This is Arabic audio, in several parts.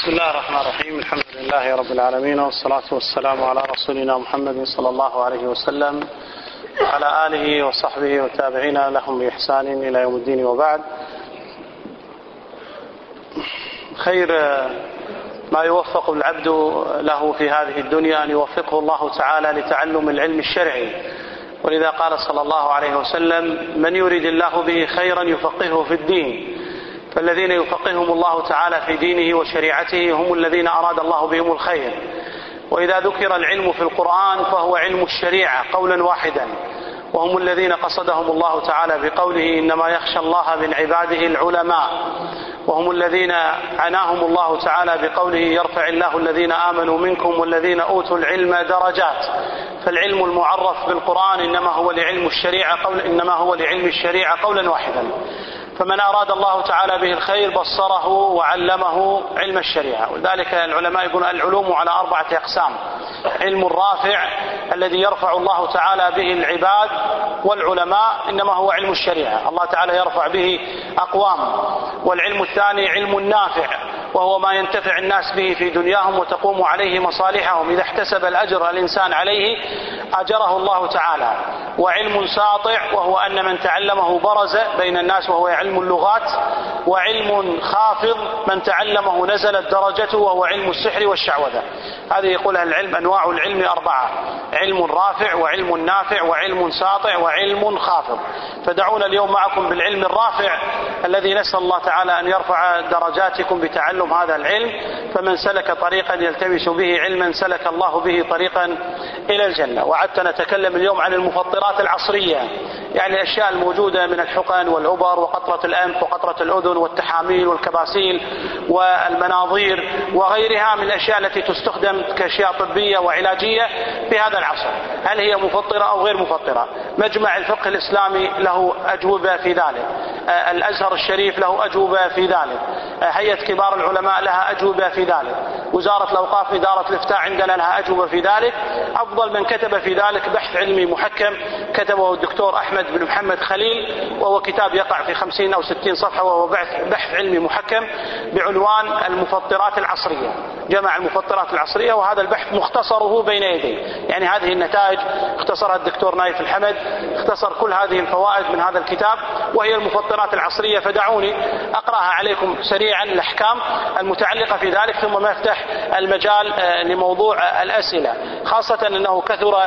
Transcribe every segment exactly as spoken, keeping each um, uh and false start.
بسم الله الرحمن الرحيم. الحمد لله رب العالمين، والصلاة والسلام على رسولنا محمد صلى الله عليه وسلم وعلى آله وصحبه والتابعين لهم بإحسان إلى يوم الدين، وبعد. خير ما يوفق العبد له في هذه الدنيا أن يوفقه الله تعالى لتعلم العلم الشرعي، ولذا قال صلى الله عليه وسلم: من يريد الله به خيرا يفقهه في الدين. فالذين يفقههم الله تعالى في دينه وشريعته هم الذين أراد الله بهم الخير. وإذا ذكر العلم في القرآن فهو علم الشريعة قولا واحدا، وهم الذين قصدهم الله تعالى بقوله: إنما يخشى الله من عباده العلماء، وهم الذين عناهم الله تعالى بقوله: يرفع الله الذين آمنوا منكم والذين أوتوا العلم درجات. فالعلم المعرف بالقرآن إنما هو لعلم الشريعة قول إنما هو لعلم الشريعة قولا واحدا. فمن أراد الله تعالى به الخير بصره وعلمه علم الشريعة. ولذلك العلماء يقولون العلوم على أربعة أقسام: علم الرافع الذي يرفع الله تعالى به العباد والعلماء إنما هو علم الشريعة، الله تعالى يرفع به أقوام. والعلم الثاني علم النافع، وهو ما ينتفع الناس به في دنياهم وتقوم عليه مصالحهم، إذا احتسب الأجر الإنسان عليه أجره الله تعالى. وعلم ساطع، وهو أن من تعلمه برز بين الناس وهو علم اللغات. وعلم خافض، من تعلمه نزلت درجته وهو علم السحر والشعوذة. هذه يقولها العلم أنواع العلم أربعة: علم رافع وعلم نافع وعلم ساطع وعلم خافض. فدعونا اليوم معكم بالعلم الرافع الذي نسأل الله تعالى أن يرفع درجاتكم بتعلم هذا العلم. فمن سلك طريقا يلتمس به علما سلك الله به طريقا إلى الجنة. وعدت نتكلم اليوم عن المفطرات العصرية، يعني الأشياء الموجودة من الحقن والعبر وقطرة الأنف وقطرة الأذن والتحاميل والكباسيل والمناظير وغيرها من الأشياء التي تستخدم كأشياء طبية وعلاجية في هذا العصر. هل هي مفطرة أو غير مفطرة؟ مجمع الفقه الإسلامي له أجوبة في ذلك، الأزهر الشريف له أجوبة في ذلك، هيئة كبار العلماء لها أجوبة في ذلك، وزارة الأوقاف إدارة الإفتاء عندنا لها أجوبة في ذلك. أفضل من كتب في ذلك بحث علمي محكم كتبه الدكتور أحمد بن محمد خليل، وهو كتاب يقع في خمسين أو ستين صفحة، وهو بحث علمي محكم بعنوان المفطرات العصرية. جمع المفطرات العصرية، وهذا البحث مختصره بين يديه، يعني هذه النتائج اختصرها الدكتور نايف الحمد، اختصر كل هذه الفوائد من هذا الكتاب، وهي المفطرات العصرية. فدعوني أقرأها عليكم سريعا الأحكام المتعلقة في ذلك، ثم نفتح المجال لموضوع الأسئلة، خاصة أنه كثر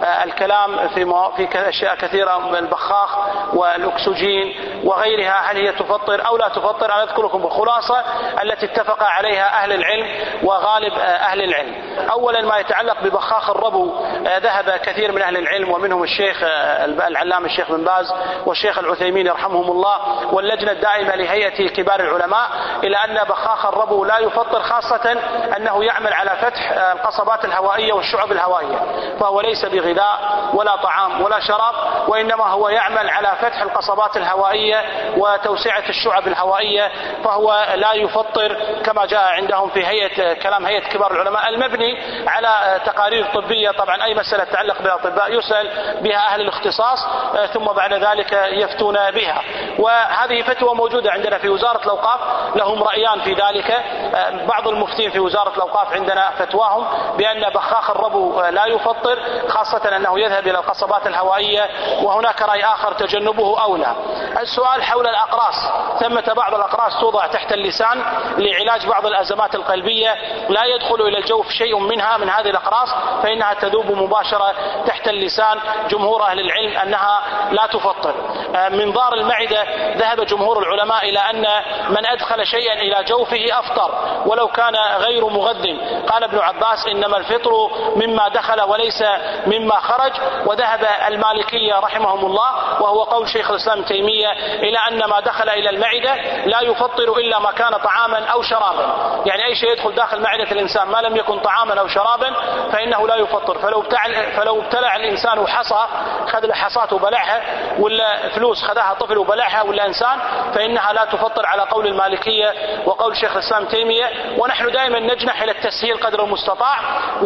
الكلام في في أشياء كثيرة، البخاخ والأكسجين وغيرها، هل هي تفطر أو لا تفطر؟ أنا أذكركم الخلاصة التي اتفق عليها أهل العلم وغالب أهل العلم. أولا ما يتعلق ببخاخ الربو، ذهب كثير من أهل العلم ومنهم الشيخ العلامة الشيخ بن باز والشيخ العثيمين يرحمهم الله واللجنة الدائمة لهيئة كبار العلماء إلى أن بخاخ الربو لا يفطر، خاصة أنه يعمل على فتح القصبات الهوائية والشعب الهوائية، فهو ليس بغذاء ولا طعام ولا شراب، وإنما هو يعمل على فتح القصبات الهوائية وتوسعة الشعب الهوائية، فهو لا يفطر كما جاء عندهم في هيئة كلام هيئة كبار العلماء المبني على تقارير طبية. طبعا أي مسألة تتعلق بالأطباء يسأل بها أهل الاختصاص ثم بعد ذلك يفتون بها، وهذه فتوى موجودة عندنا في وزارة الأوقاف، لهم رأيان في ذلك. بعض المفتين في وزارة الأوقاف عندنا فتواهم بأن بخاخ الربو لا يفطر، خاصة أنه يذهب إلى القصبات الهوائية، وهناك رأي آخر تجنبه أولى. السؤال حول الأقراص، ثمة بعض الأقراص توضع تحت اللسان لعلاج بعض الأزمات القلبية، لا يدخل إلى الجوف شيء منها من هذه الأقراص، فإنها تذوب مباشرة تحت اللسان. جمهور أهل العلم أنها لا تفطر. منظار المعدة، ذهب جمهور العلماء إلى أن من أدخل شيئا إلى جوفه أفطر ولو كان غير مغذٍ. قال ابن عباس: إنما الفطر مما دخل وليس مما خرج. وذهب المالكية رحمهم الله، وهو قول شيخ الإسلام تيمية، إلى أن ما دخل إلى المعدة لا يفطر إلا ما كان طعاما أو شرابا، يعني أي شيء يدخل داخل معدة الإنسان ما لم يكن طعاما أو شرابا فإنه لا يفطر. فلو فلو ابتلع الإنسان حصى، خذ حصاة وبلعها، ولا فلوس خذها طفل وبلعها ولا إنسان، فإنها لا تفطر على قول المالكية وقول شيخ الإسلام تيمية. تيمية، ونحن دائما نجنح إلى التسهيل قدر المستطاع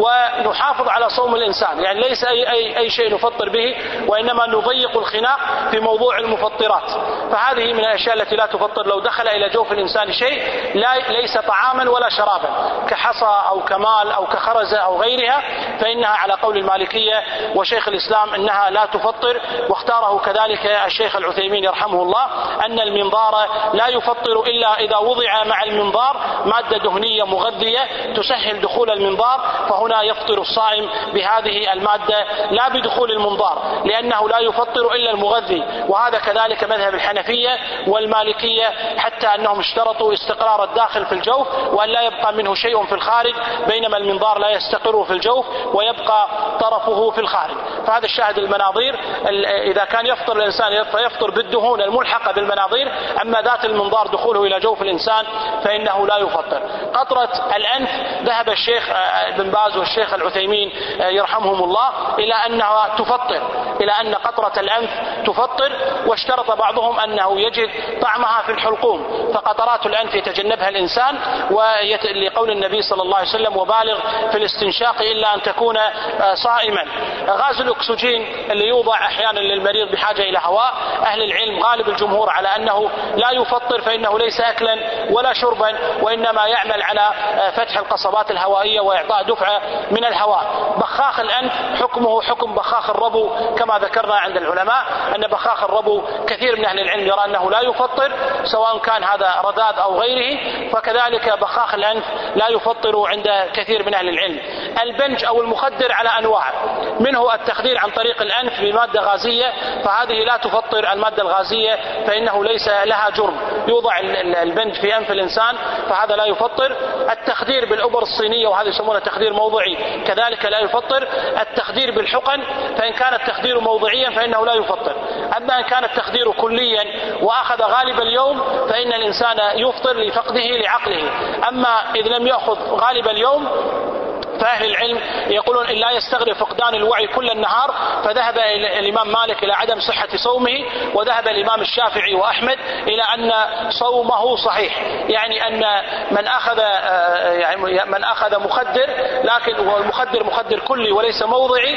ونحافظ على صوم الإنسان، يعني ليس أي, أي, أي شيء نفطر به، وإنما نضيق الخناق في موضوع المفطرات. فهذه من الأشياء التي لا تفطر. لو دخل إلى جوف الإنسان شيء لا ليس طعاما ولا شرابا كحصى أو كمال أو كخرزة أو غيرها، فإنها على قول المالكية وشيخ الإسلام أنها لا تفطر. واختاره كذلك الشيخ العثيمين يرحمه الله أن المنظار لا يفطر إلا إذا وضع مع المنظار مادة دهنية مغذية تسهل دخول المنظار، فهنا يفطر الصائم بهذه المادة لا بدخول المنظار، لأنه لا يفطر إلا المغذي. وهذا كذلك مذهب الحنفية والمالكية، حتى أنهم اشترطوا استقرار الداخل في الجوف وأن لا يبقى منه شيء في الخارج، بينما المنظار لا يستقر في الجوف ويبقى طرفه في الخارج. فهذا الشاهد المناظير، إذا كان يفطر الإنسان فيفطر بالدهون الملحقة بالمناظير، أما ذات المنظار دخوله إلى جوف الإنسان فإنه لا يفطر. قطرة الأنف ذهب الشيخ بن باز والشيخ العثيمين يرحمهم الله إلى أنها تفطر، إلى أن قطرة الأنف تفطر، واشترط بعضهم أنه يجد طعمها في الحلقوم، فقطرات الأنف يتجنبها الإنسان، ولقول النبي صلى الله عليه وسلم وبالغ في الاستنشاق إلا أن تكون صائما. غاز الأكسجين اللي يوضع أحيانا للمريض بحاجة إلى هواء، أهل العلم غالب الجمهور على أنه لا يفطر، فإنه ليس أكلا ولا شربا، وإنما يعمل على فتح القصبات الهوائية وإعطاء دفعة من الهواء. بخاخ الأنف حكمه حكم بخاخ الربو، كما ذكرنا عند العلماء أن بخاخ الربو كثير من أهل العلم يرى أنه لا يفطر، سواء كان هذا رذاذ أو غيره، فكذلك بخاخ الأنف لا يفطر عند كثير من أهل العلم. البنج أو المخدر على أنواع، منه التخدير عن طريق الأنف بمادة غازية، فهذه لا تفطر المادة الغازية، فإنه ليس لها جرم. يوضع البنج في أنف الإنسان فهذا لا يفطر. التخدير بالأبر الصينية، وهذا يسمونه تخدير موضعي، كذلك لا يفطر. التخدير بالحقن، فإن كان التخدير موضعيا فإنه لا يفطر. أما إن كان التخدير كليا وأخذ غالب اليوم فإن الإنسان يفطر لفقده لعقله. أما إذ لم يأخذ غالب اليوم فأهل العلم يقولون إن لا يستغرب فقدان الوعي كل النهار، فذهب الإمام مالك إلى عدم صحة صومه، وذهب الإمام الشافعي وأحمد إلى أن صومه صحيح، يعني أن من أخذ يعني من أخذ مخدر، لكن هو المخدر مخدر كلي وليس موضعي،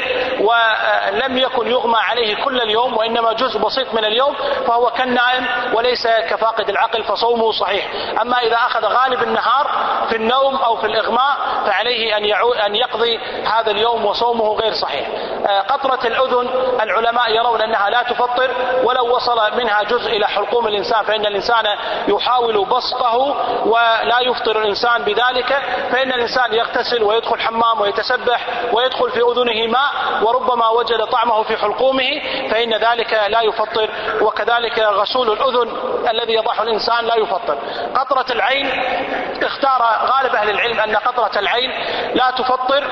ولم يكن يغمى عليه كل اليوم وإنما جزء بسيط من اليوم، فهو كالنائم وليس كفاقد العقل، فصومه صحيح. أما إذا أخذ غالب النهار في النوم أو في الإغماء فعليه أن يعود أن يقضي هذا اليوم وصومه غير صحيح. قطرة الأذن العلماء يرون أنها لا تفطر، ولو وصل منها جزء إلى حلقوم الإنسان فإن الإنسان يحاول بسطه ولا يفطر الإنسان بذلك، فإن الإنسان يغتسل ويدخل حمام ويتسبح ويدخل في أذنه ماء وربما وجد طعمه في حلقومه، فإن ذلك لا يفطر. وكذلك غسول الأذن الذي يضعه الإنسان لا يفطر. قطرة العين، اختار غالب أهل العلم أن قطرة العين لا تفطر،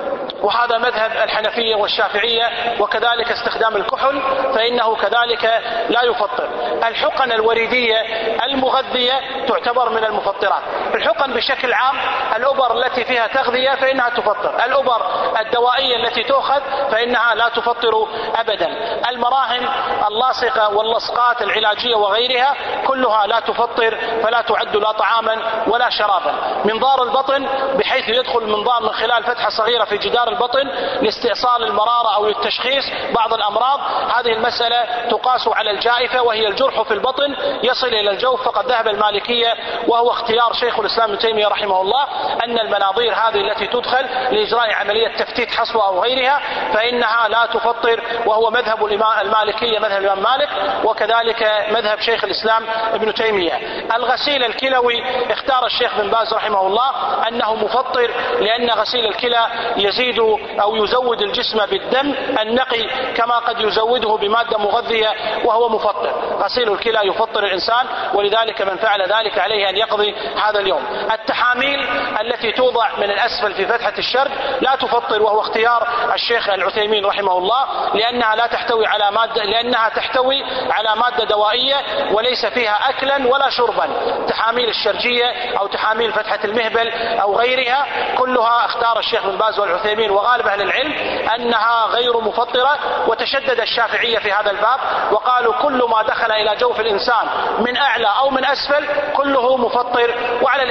وهذا مذهب الحنفية والشافعية، وكذلك استخدام الكحل فإنه كذلك لا يفطر. الحقن الوريدية المغذية تعتبر من المفطرات. الحقن بشكل عام الأبر التي فيها تغذية فإنها تفطر، الأبر الدوائية التي تؤخذ فإنها لا تفطر أبدا. المراهم اللاصقة واللصقات العلاجية وغيرها كلها لا تفطر، فلا تعد لا طعاما ولا شرابا. منظار البطن بحيث يدخل المنظار من خلال فتحة صغيرة في جدار البطن لاستئصال المرارة أو للتشخيص بعض الأمراض، هذه المسألة تقاس على الجائفة وهي الجرح في البطن يصل إلى الجوف. فقد ذهب المالكية وهو اختيار شيخ الإسلام ابن تيمية رحمه الله أن المناظير هذه التي تدخل لإجراء عملية تفتيت حصوة أو غيرها فإنها لا تفطر، وهو مذهب المالكية مذهب الإمام مالك، وكذلك مذهب شيخ الإسلام ابن تيمية. الغسيل الكلوي اختار الشيخ بن باز رحمه الله أنه مفطر، لأن غسيل الكلى يزيد أو يزود الجسم بالدم النقي كما قد يزوده بمادة مغذية وهو مفطر. غسيل الكلى يفطر الإنسان، ولذلك من فعل ذلك عليه أن يقضي هذا اليوم. التحاميل التي توضع من الأسفل في فتحة الشرج لا تفطر، وهو اختيار الشيخ العثيمين رحمه الله، لأنها لا تحتوي على مادة لأنها تحتوي على مادة دوائية وليس فيها أكلا ولا شربا. تحاميل الشرجية أو تحاميل فتحة المهبل أو غيرها كلها اختار الشيخ بن باز والعثيمين وغالب أهل العلم أنها غير مفطرة. وتشدد الشافعية في هذا الباب وقالوا كل ما دخل إلى جوف الإنسان من أعلى أو من أسفل كله مفطر، وعلى الإنسان أن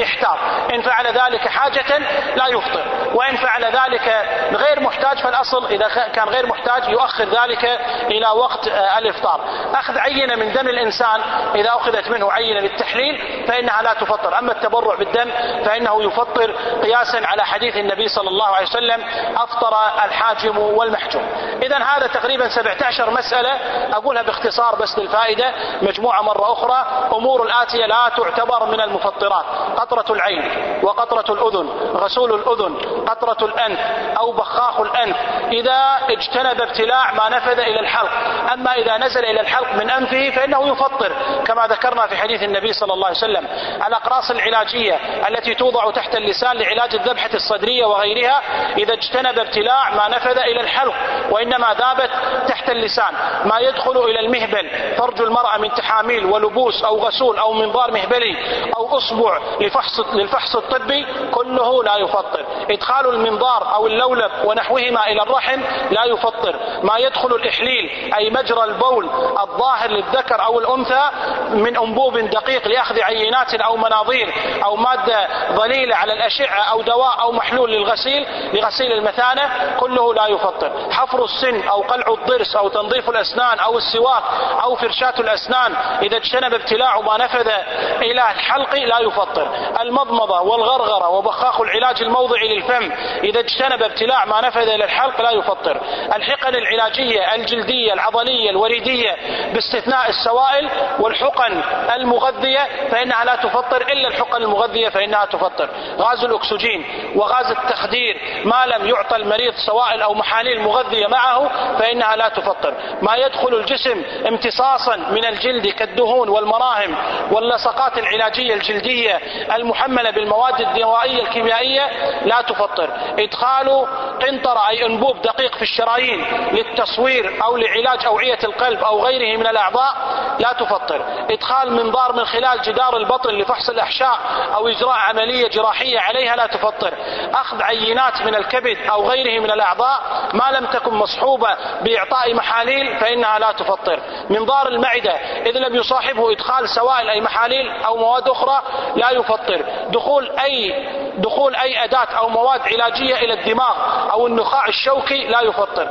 فليحتاط، إن فعل ذلك حاجة لا يفطر، وإن فعل ذلك غير محتاج فالأصل إذا كان غير محتاج يؤخر ذلك إلى وقت الإفطار. أخذ عينة من دم الإنسان إذا أخذت منه عينة للتحليل فإنها لا تفطر، أما التبرع بالدم فإنه يفطر قياسا على حديث النبي صلى الله عليه وسلم أفطر الحاجم والمحجوم. إذن هذا تقريبا سبعة عشر مسألة أقولها باختصار بس للفائدة، مجموعة مرة أخرى. أمور الآتية لا تعتبر من المفطرات: قطرة العين، وقطرة الأذن، غسول الأذن، قطرة الأنف أو بخاخ الأنف إذا اجتنب ابتلاع ما نفذ إلى الحلق. أما إذا نزل إلى الحلق من أنفه فإنه يفطر كما ذكرنا في حديث النبي صلى الله عليه وسلم. الأقراص العلاجية التي توضع تحت اللسان لعلاج الذبحة الصدرية وغيرها إذا اجتنب ابتلاع ما نفذ إلى الحلق وإنما ذابت تحت اللسان. ما يدخل إلى المهبل فرج المرأة من تحاميل ولبوس أو غسول أو منظار مهبلي أو أصبع لفحص للفحص الطبي كله لا يفطر. إدخال المنظار أو اللولب ونحوهما إلى الرحم لا يفطر. ما يدخل الإحليل أي مجرى البول الظاهر للذكر أو الأنثى من أنبوب دقيق لأخذ عينات أو مناظير أو مادة ظليلة على الأشعة أو دواء أو محلول للغسيل لغسيل المثانة كله لا يفطر. حفر السن أو قلع الضرس أو تنظيف الأسنان أو السواك أو فرشاة الأسنان إذا اجتنب ابتلاع ما نفذ إلى الحلق لا يفطر. المضمضة والغرغرة وبخاخ العلاج الموضعي للفم إذا اجتنب ابتلاع ما نفذ إلى الحلق لا يفطر. الحقن العلاجية الجلدية العضلية الوريدية باستثناء السوائل والحقن المغذية فإنها لا تفطر، إلا الحقن المغذية فإنها تفطر. غاز الأكسجين وغاز التخدير ما لم يعطى المريض سوائل أو محاليل مغذية معه فإنها لا تفطر. ما يدخل الجسم امتصاصا من الجلد كالدهون والمراهم واللصقات العلاجية الجلدية المحملة بالمواد الدوائية الكيميائية لا تفطر. إدخال قنطرة أي أنبوب دقيق في الشرايين للتصوير أو لعلاج أوعية القلب أو غيره من الأعضاء لا تفطر. إدخال منظار من خلال جدار البطن لفحص الأحشاء أو إجراء عملية جراحية عليها لا تفطر. أخذ عينات من الكبد أو غيره من الأعضاء ما لم تكن مصحوبة بإعطاء محاليل فإنها لا تفطر. منظار المعدة إذ لم يصاحبه إدخال سوائل أي محاليل أو مواد أخرى لا يفطر. دخول أي دخول أي أداة أو مواد علاجية إلى الدماغ أو النخاع الشوكي لا يفطر.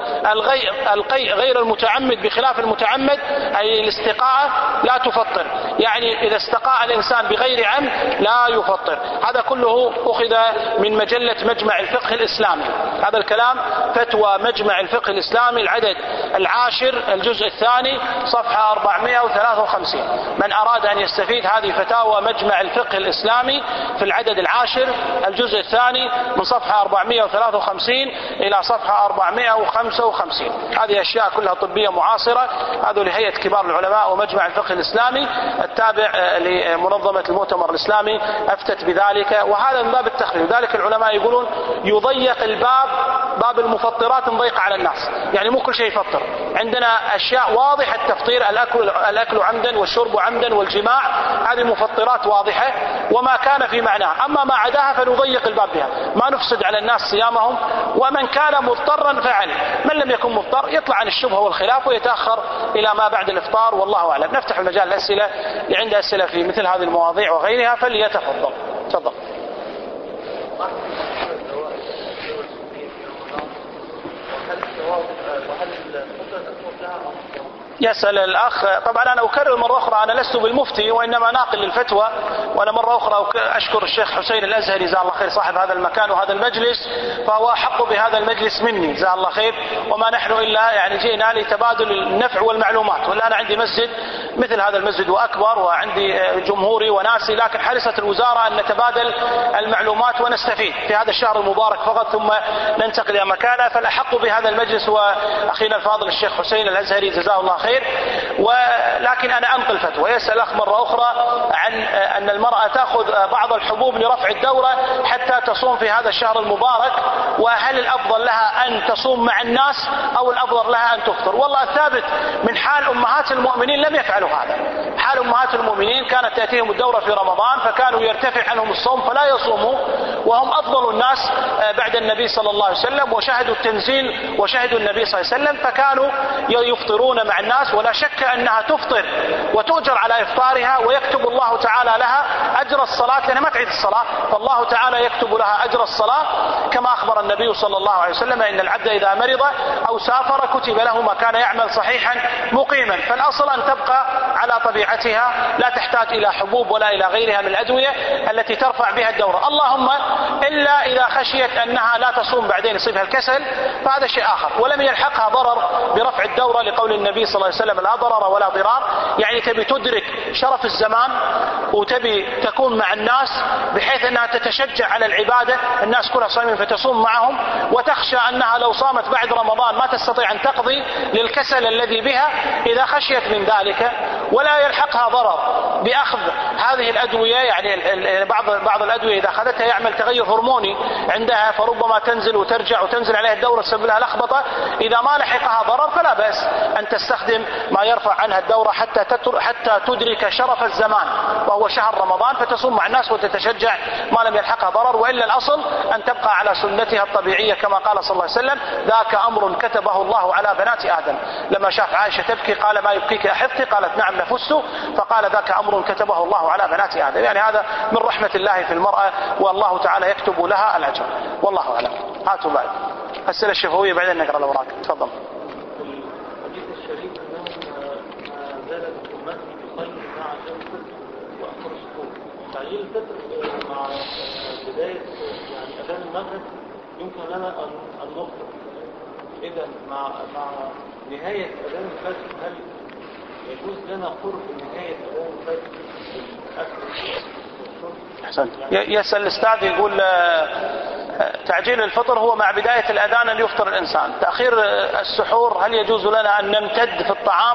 القيء غير المتعمد بخلاف المتعمد أي الاستقاءة لا تفطر، يعني إذا استقاء الإنسان بغير عمد لا يفطر. هذا كله أخذ من مجلة مجمع الفقه الإسلامي. هذا الكلام فتوى مجمع الفقه الإسلامي العدد العاشر الجزء الثاني صفحة أربعمائة وثلاثة وخمسين. من أراد أن يستفيد هذه فتاوى مجمع الفقه الإسلامي في العدد العاشر الجزء الثاني من صفحة أربعمائة وثلاثة وخمسين إلى صفحة أربعمائة وخمسة وخمسين. هذه أشياء كلها طبية معاصرة. هذا لهيئة كبار العلماء ومجمع الفقه الإسلامي التابع لمنظمة المؤتمر الإسلامي أفتت بذلك، وهذا من باب التخفيف. ذلك العلماء يقولون يضيق الباب، باب المفطرات نضيق على الناس، يعني مو كل شيء يفطر. عندنا أشياء واضحة التفطير، الأكل, الأكل عمدا والشرب عمدا والجماع، هذه مفطرات واضحة وما كان في معناها. أما ما عداها فنضيق الباب بها، ما نفسد على الناس صيامهم. ومن كان مضطرا فعل، من لم يكن مضطر يطلع عن الشبهة والخلاف ويتأخر إلى ما بعد الإفطار، والله أعلم. نفتح المجال للأسئلة، اللي عنده أسئلة في مثل هذه المواضيع وغيرها فليتفضل. تفضل. يسأل الأخ، طبعا أنا أكرر مرة أخرى أنا لست بالمفتي وإنما ناقل للفتوى، وأنا مرة أخرى أشكر الشيخ حسين الأزهري جزاه الله خير صاحب هذا المكان وهذا المجلس، فهو أحق بهذا المجلس مني جزاه الله خير. وما نحن إلا يعني جئنا لتبادل النفع والمعلومات، ولا أنا عندي مسجد مثل هذا المسجد وأكبر وعندي جمهوري وناسي، لكن حرصت الوزارة أن نتبادل المعلومات ونستفيد في هذا الشهر المبارك فقط ثم ننتقل إلى مكانه. فالأحق بهذا المجلس هو أخينا الفاضل الشيخ حسين الأزهري جزاه الله خير. ولكن أنا أنقل فتوى. يسأل أخ مرة أخرى عن أن المرأة تأخذ بعض الحبوب لرفع الدورة حتى تصوم في هذا الشهر المبارك، وهل الأفضل لها أن تصوم مع الناس أو الأفضل لها أن تفطر؟ والله الثابت من حال أمهات المؤمنين لم يفعلوا هذا. حال أمهات المؤمنين كانت تأتيهم الدورة في رمضان فكانوا يرتفع عنهم الصوم فلا يصوموا، وهم أفضل الناس بعد النبي صلى الله عليه وسلم، وشهدوا التنزيل وشهدوا النبي صلى الله عليه وسلم، فكانوا يفطرون مع الناس، ولا شك أنها تفطر وتؤجر على إفطارها، ويكتب الله تعالى لها أجر الصلاة، لأنها ما تعيد الصلاة، فالله تعالى يكتب لها أجر الصلاة، كما أخبر النبي صلى الله عليه وسلم إن العبد إذا مرض أو سافر كتب له ما كان يعمل صحيحا مقيما. فالأصل أن تبقى على طبيعتها، لا تحتاج إلى حبوب ولا إلى غيرها من الأدوية التي ترفع بها الدورة، اللهم إلا إذا خشيت أنها لا تصوم بعدين يصيبها الكسل، فهذا شيء آخر، ولم يلحقها ضرر برفع الدورة لقول النبي صلى الله عليه وسلم لا ضرر ولا ضرار. يعني تبي تدرك شرف الزمان وتبي تكون مع الناس بحيث أنها تتشجع على العبادة، الناس كلها صايمين فتصوم معهم، وتخشى أنها لو صامت بعد رمضان ما تستطيع أن تقضي للكسل الذي بها إذا خشيت من ذلك، ولا يلحقها ضرر بأخذ هذه الأدوية. يعني بعض بعض الأدوية إذا أخذتها يعمل تغير هرموني عندها، فربما تنزل وترجع وتنزل عليها الدورة تسبب لها لخبطة، إذا ما لحقها ضرر فلا بأس أن تستخدم ما يرفع عنها الدورة حتى حتى تدرك شرف الزمان وهو شهر رمضان، فتصوم مع الناس وتتشجع ما لم يلحقها ضرر. وإلا الأصل أن تبقى على سنتها الطبيعية كما قال صلى الله عليه وسلم ذاك أمر كتبه الله على بنات آدم. لما شاف عائشة تبكي قال ما يبكيك أحفتي؟ قالت نعم نفست، فقال ذاك أمر كتبه الله على بنات آدم. يعني هذا من رحمة الله في المرأة، والله تعالى يكتب لها الأجر، والله أعلم. هاتوا بعد أسئلة الشفوية بعدين نقرأ الأوراق. تفضل. الحديث الشريف أنه ما زالت أمتي تصلي مع الفطر وأخر السحور. تعجيل الفطر مع بداية يعني أذان المغرب يمكن لنا أن نفطر، إذا مع مع نهاية أذان الفجر هل يجوز لنا قرب نهاية أذان الفجر الأكل؟ أحسنت. يسأل الأستاذ يقول تعجيل الفطر هو مع بداية الأذان أن يفطر الإنسان، تأخير السحور هل يجوز لنا أن نمتد في الطعام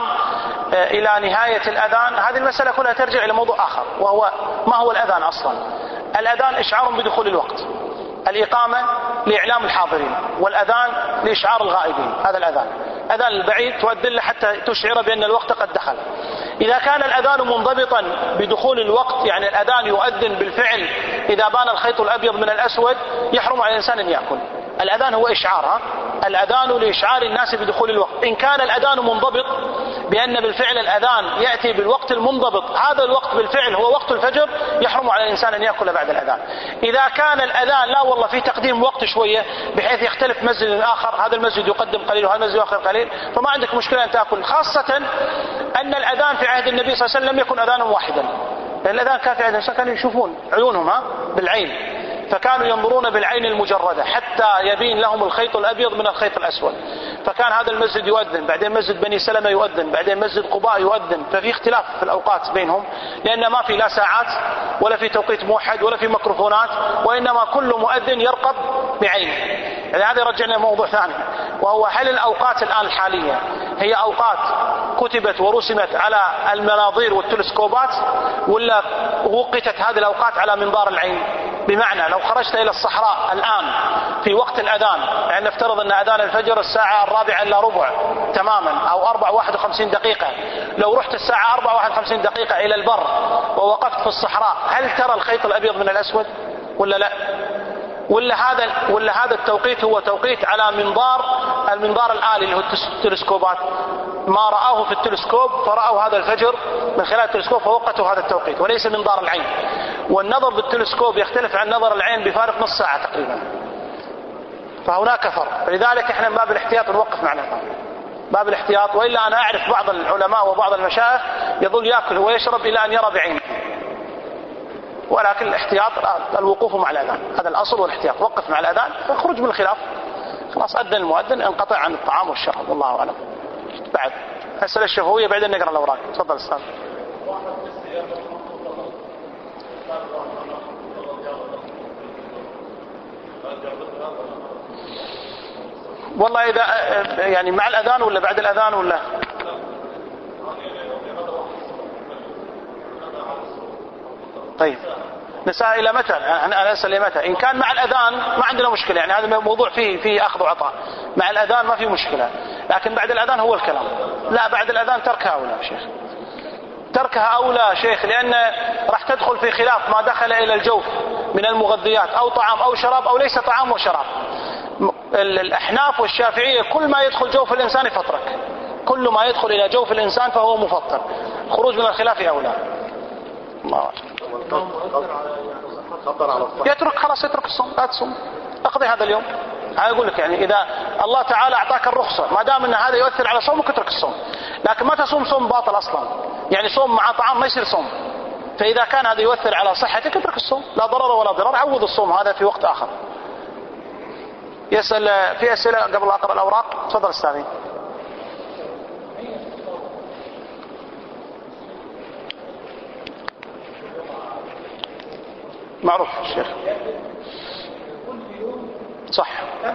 إلى نهاية الأذان؟ هذه المسألة كلها ترجع إلى موضوع آخر، وهو ما هو الأذان أصلا؟ الأذان إشعار بدخول الوقت، الإقامة لإعلام الحاضرين، والأذان لإشعار الغائبين. هذا الأذان. أذان البعيد تؤذن له حتى تشعر بأن الوقت قد دخل. إذا كان الأذان منضبطا بدخول الوقت، يعني الأذان يؤذن بالفعل إذا بان الخيط الأبيض من الأسود، يحرم على الإنسان أن يأكل. الأذان هو إشعار، الأذان لإشعار الناس بدخول الوقت. إن كان الأذان منضبط بأن بالفعل الأذان يأتي بالوقت المنضبط، هذا الوقت بالفعل هو وقت الفجر، يحرم على الإنسان أن يأكل بعد الأذان. إذا كان الأذان لا والله في تقديم وقت شوية بحيث يختلف مسجد آخر، هذا المسجد يقدم قليل وهذا المسجد يؤخر قليل، فما عندك مشكلة أن تأكل، خاصة أن الأذان في عهد النبي صلى الله عليه وسلم لم يكن أذانا واحدا. الأذان كان في عهد النبي كانوا يشوفون عيونهم ها بالعين، فكانوا ينظرون بالعين المجردة حتى يبين لهم الخيط الأبيض من الخيط الأسود. فكان هذا المسجد يؤذن، بعدين مسجد بني سلمة يؤذن، بعدين مسجد قباء يؤذن، ففي اختلاف في الأوقات بينهم، لأن ما في لا ساعات ولا في توقيت موحد ولا في ميكروفونات، وإنما كل مؤذن يرقب بعينه. يعني هذا يرجعنا لموضوع ثاني، وهو هل الأوقات الآن الحالية هي أوقات كتبت ورسمت على المناظير والتلسكوبات، ولا وقتت هذه الأوقات على منظار العين؟ بمعنى لو خرجت إلى الصحراء الآن في وقت الأذان، يعني نفترض أن أذان الفجر الساعة الرابعة إلا ربع تماما أو أربع واحد وخمسين دقيقة، لو رحت الساعة أربع واحد وخمسين دقيقة إلى البر ووقفت في الصحراء، هل ترى الخيط الأبيض من الأسود ولا لا؟ ولا هذا ولا هذا التوقيت هو توقيت على منظار المنظار الآلي اللي هو التلسكوبات، ما رأوه في التلسكوب فرأوا هذا الفجر من خلال التلسكوب فوقتوا هذا التوقيت، وليس منظار العين. والنظر بالتلسكوب يختلف عن نظر العين بفارق نص ساعة تقريبا، فهناك فرق. فلذلك احنا من باب الاحتياط نوقف معنا باب الاحتياط. وإلا أنا أعرف بعض العلماء وبعض المشايخ يظل يأكل ويشرب إلى أن يرى بعينه، ولكن الاحتياط الوقوف مع الأذان، هذا الأصل والاحتياط. وقف مع الأذان فاخرج من الخلاف، خلاص أذن المؤذن انقطع عن الطعام والشراب، والله أعلم. بعد أسئلة الشفوية بعدين نقرأ الأوراق. تفضل أستاذ. والله إذا يعني مع الأذان ولا بعد الأذان ولا طيب نساء إلى متى؟ أنا أسأل إلى متى؟ إن كان مع الأذان ما عندنا مشكلة، يعني هذا موضوع فيه فيه أخذ وعطاء، مع الأذان ما في مشكلة، لكن بعد الأذان هو الكلام. لا بعد الأذان تركها أولى شيخ، تركها أولى شيخ، لأن راح تدخل في خلاف ما دخل إلى الجوف من المغذيات أو طعام أو شراب أو ليس طعام وشراب. الأحناف والشافعية كل ما يدخل جوف الإنسان يفطرك، كل ما يدخل إلى جوف الإنسان فهو مفطر، خروج من الخلاف أولى. الله يترك خلاص، يترك الصوم، لا تصوم، اقضي هذا اليوم. أنا أقول لك يعني إذا الله تعالى أعطاك الرخصة ما دام أن هذا يؤثر على صومك اترك الصوم، لكن ما تصوم صوم باطل أصلا، يعني صوم مع طعام ما يصير صوم. فإذا كان هذا يؤثر على صحتك اترك الصوم، لا ضرر ولا ضرر، عوض الصوم هذا في وقت آخر. يسأل في أسئلة قبل أقرأ الأوراق؟ تفضل أستاذي. معروف الشيخ صح.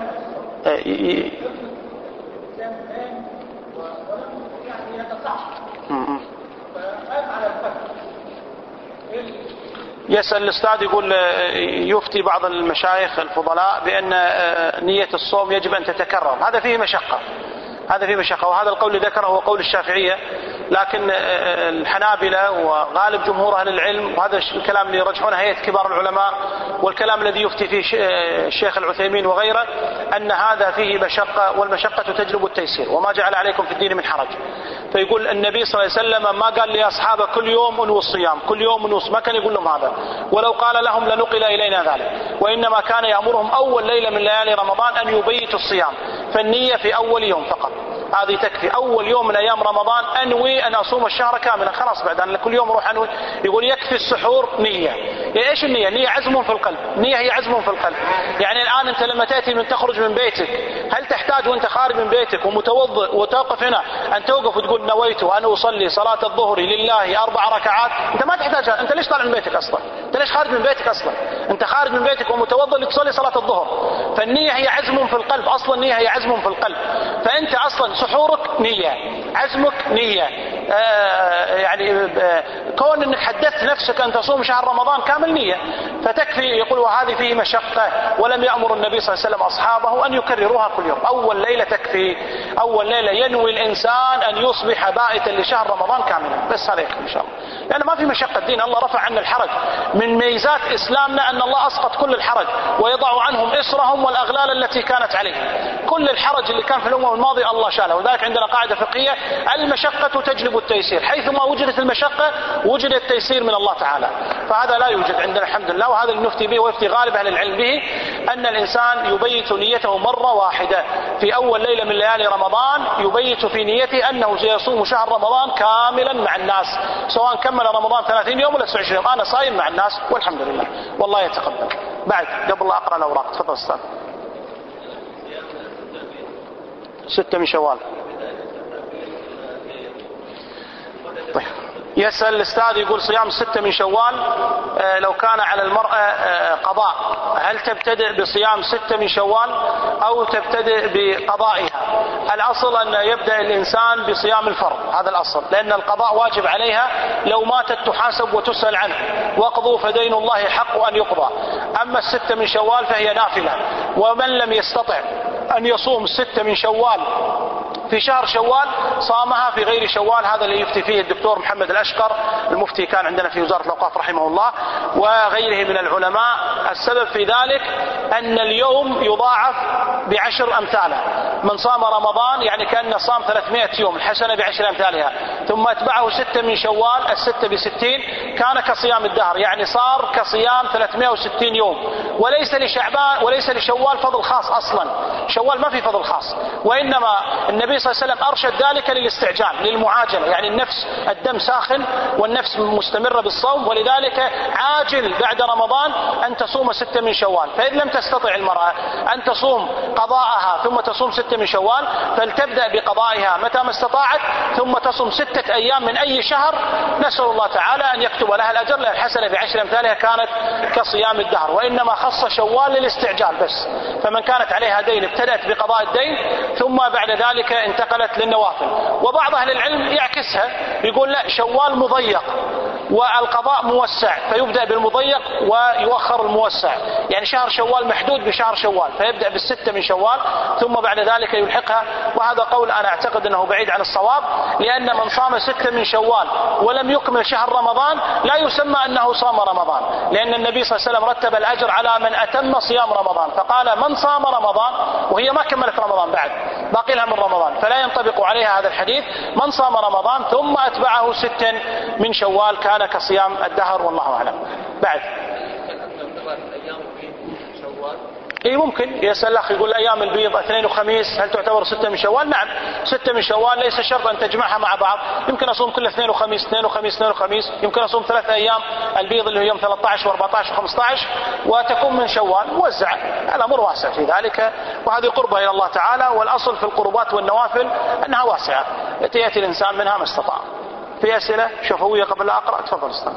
يسأل الأستاذ يقول يفتي بعض المشايخ الفضلاء بأن نية الصوم يجب أن تتكرر، هذا فيه مشقة، هذا فيه مشقة، وهذا القول اللي ذكره هو قول الشافعية، لكن الحنابلة وغالب جمهور أهل العلم، وهذا الكلام اللي يرجحونه هيئة كبار العلماء والكلام الذي يفتي فيه الشيخ العثيمين وغيره، أن هذا فيه مشقة، والمشقة تجلب التيسير، وما جعل عليكم في الدين من حرج. فيقول النبي صلى الله عليه وسلم ما قال لأصحابه كل يوم انووا الصيام، كل يوم انووا، ما كان يقول لهم هذا، ولو قال لهم لنقل إلينا ذلك، وإنما كان يأمرهم أول ليلة من ليالي رمضان أن يبيتوا الصيام، فالنية في أول يوم فقط، هذه تكفي. أول يوم من أيام رمضان أنوي أن أصوم الشهر كاملا، خلاص بعد أن كل يوم أروح أنوي. يقول يكفي السحور نية. يعني إيش النية؟ نية عزم في القلب، نية هي عزم في القلب. يعني الآن أنت لما تأتي من تخرج من بيتك، هل تحتاج وأنت خارج من بيتك ومتوضئ وتوقف هنا أن توقف وتقول نويت أن أصلي صلاة الظهر لله أربع ركعات؟ أنت ما تحتاجها، أنت ليش طالع من بيتك أصلا؟ أنت ليش خارج من بيتك أصلا؟ أنت خارج من بيتك ومتوضئ لتصلي صلاة الظهر، فالنية هي عزم في القلب، أصلا النية هي عزم في القلب. فأنت أصلا سحورك نية، عزمك نية، آه يعني آه كون أنك حدثت نفسك أن تصوم شهر رمضان كامل نية، فتكفي. يقول وهذه فيه مشقة، ولم يأمر النبي صلى الله عليه وسلم أصحابه أن يكرروها كل يوم، أول ليلة تكفي، أول ليلة ينوي الإنسان أن يصبح بائتا لشهر رمضان كاملا، بس هذا يكفي إن شاء الله، لأن يعني ما في مشقة الدين، الله رفع عنا الحرج. من ميزات إسلامنا أن الله أسقط كل الحرج ويضع عنهم إصرهم والأغلال التي كانت عليهم، كل الحرج اللي كان في الأمم الماضية الله شاله. وذلك عندنا قاعدة فقهية المشقة تجلب التيسير، حيثما وجدت المشقة وجد التيسير من الله تعالى، فهذا لا يوجد عندنا الحمد لله، وهذا اللي نفتي به ويفتي غالب أهل العلم به، أن الإنسان يبيت نيته مرة واحدة في أول ليلة من ليالي رمضان، يبيت في نيته أنه سيصوم شهر رمضان كاملا مع الناس، سواء كمل رمضان ثلاثين يوم ولا تسعة وعشرين يوم، أنا صايم مع الناس والحمد لله، والله يتقبل. بعد قبل لا أقرأ الأوراق تفضل أستاذ. ستة من شوال. طيب. يسأل الأستاذ يقول صيام ستة من شوال آه لو كان على المرأة آه قضاء، هل تبتدئ بصيام ستة من شوال أو تبتدئ بقضائها؟ الأصل أن يبدأ الإنسان بصيام الفرض، هذا الأصل، لأن القضاء واجب عليها، لو ماتت تحاسب وتسأل عنه، واقضوا فدين الله حق أن يقضى. أما الستة من شوال فهي نافلة، ومن لم يستطع أن يصوم ستة من شوال في شهر شوال صامها في غير شوال، هذا اللي يفتي فيه الدكتور محمد الأشقر المفتي كان عندنا في وزارة الأوقاف رحمه الله وغيره من العلماء. السبب في ذلك أن اليوم يضاعف بعشر أمثاله، من صام رمضان يعني كأنه صام ثلاثمائة يوم، الحسنة بعشر أمثالها، ثم أتبعه ستة من شوال، الستة بستين، كان كصيام الدهر، يعني صار كصيام ثلاثمائة وستين يوم. وليس لشعبان وليس لشوال فضل خاص أصلا، شوال ما في فضل خاص، وإنما النبي صلى الله عليه وسلم أرشد ذلك للاستعجال، للمعاجلة، يعني النفس الدم ساخن والنفس مستمرة بالصوم، ولذلك عاجل بعد رمضان أن تصوم ستة من شوال. فإن لم تستطع المرأة أن تصوم قضاءها ثم تصوم ستة من شوال، فلتبدأ بقضائها متى ما استطاعت، ثم تصوم ستة أيام من أي شهر، نسأل الله تعالى أن يكتب لها الأجر، لأن الحسنة بعشر أمثالها كانت كصيام الدهر، وإنما خص شوال للاستعجال بس. فمن كانت عليها دين ابتدأت بقضاء الدين، ثم بعد ذلك انتقلت للنوافل. وبعض أهل العلم يعكسها، يقول لا، شوال مضيق، والقضاء موسع فيبدأ بالمضيق ويؤخر الموسع، يعني شهر شوال محدود بشهر شوال فيبدأ بالستة من شوال ثم بعد ذلك يلحقها. وهذا قول أنا أعتقد أنه بعيد عن الصواب، لأن من صام ستة من شوال ولم يكمل شهر رمضان لا يسمى أنه صام رمضان، لأن النبي صلى الله عليه وسلم رتب الأجر على من أتم صيام رمضان، فقال من صام رمضان وهي ما كملت رمضان بعد باقي لها من رمضان، فلا ينطبق عليها هذا الحديث. من صام رمضان ثم أتبعه ستا من شوال كان كصيام الدهر، والله أعلم. بعد اي ممكن يسأل الاخ يقول الايام البيض اثنين وخميس هل تعتبر ستة من شوال؟ نعم ستة من شوال ليس شرط ان تجمعها مع بعض، يمكن اصوم كل اثنين وخميس اثنين وخميس اثنين وخميس، يمكن اصوم ثلاثة ايام البيض اللي هو يوم ثلاثة عشر وأربعة عشر وخمسة عشر وتكون من شوال موزعة. الامر واسع في ذلك، وهذه قربة الى الله تعالى، والاصل في القربات والنوافل انها واسعة يأتي الانسان منها ما استطاع. في اسئلة شفوية قبل لا اقرأ؟ تفضل استاذ.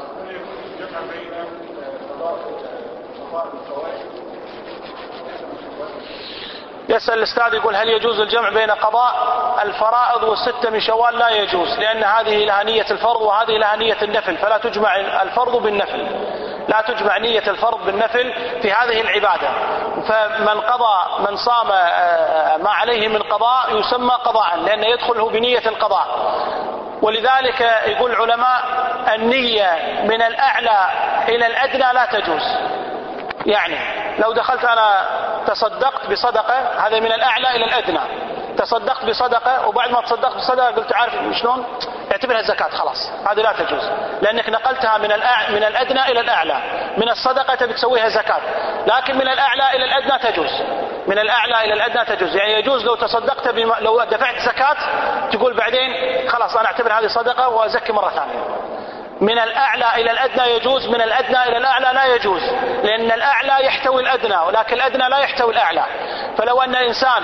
يسأل الأستاذ يقول هل يجوز الجمع بين قضاء الفرائض والستة من شوال؟ لا يجوز، لأن هذه لها نية الفرض وهذه لها نية النفل، فلا تجمع الفرض بالنفل، لا تجمع نية الفرض بالنفل في هذه العبادة. فمن قضى من صام ما عليه من قضاء يسمى قضاء، لأن يدخله بنية القضاء. ولذلك يقول العلماء النية من الأعلى إلى الأدنى لا تجوز. يعني لو دخلت أنا تصدقت بصدقة، هذا من الأعلى إلى الأدنى، تصدقت بصدقة وبعد ما تصدقت بصدقة قلت عارف شلون اعتبرها الزكاة، خلاص هذه لا تجوز، لأنك نقلتها من من الأدنى إلى الأعلى. من الصدقة تبي تسويها زكاة، لكن من الأعلى إلى الأدنى تجوز، من الأعلى إلى الأدنى تجوز. يعني يجوز لو تصدقت بما لو دفعت زكاة تقول بعدين خلاص أنا أعتبر هذه صدقة وأزكي مرة ثانية. من الأعلى إلى الأدنى يجوز، من الأدنى إلى الأعلى لا يجوز، لأن الأعلى يحتوي الأدنى ولكن الأدنى لا يحتوي الأعلى. فلو أن إنسان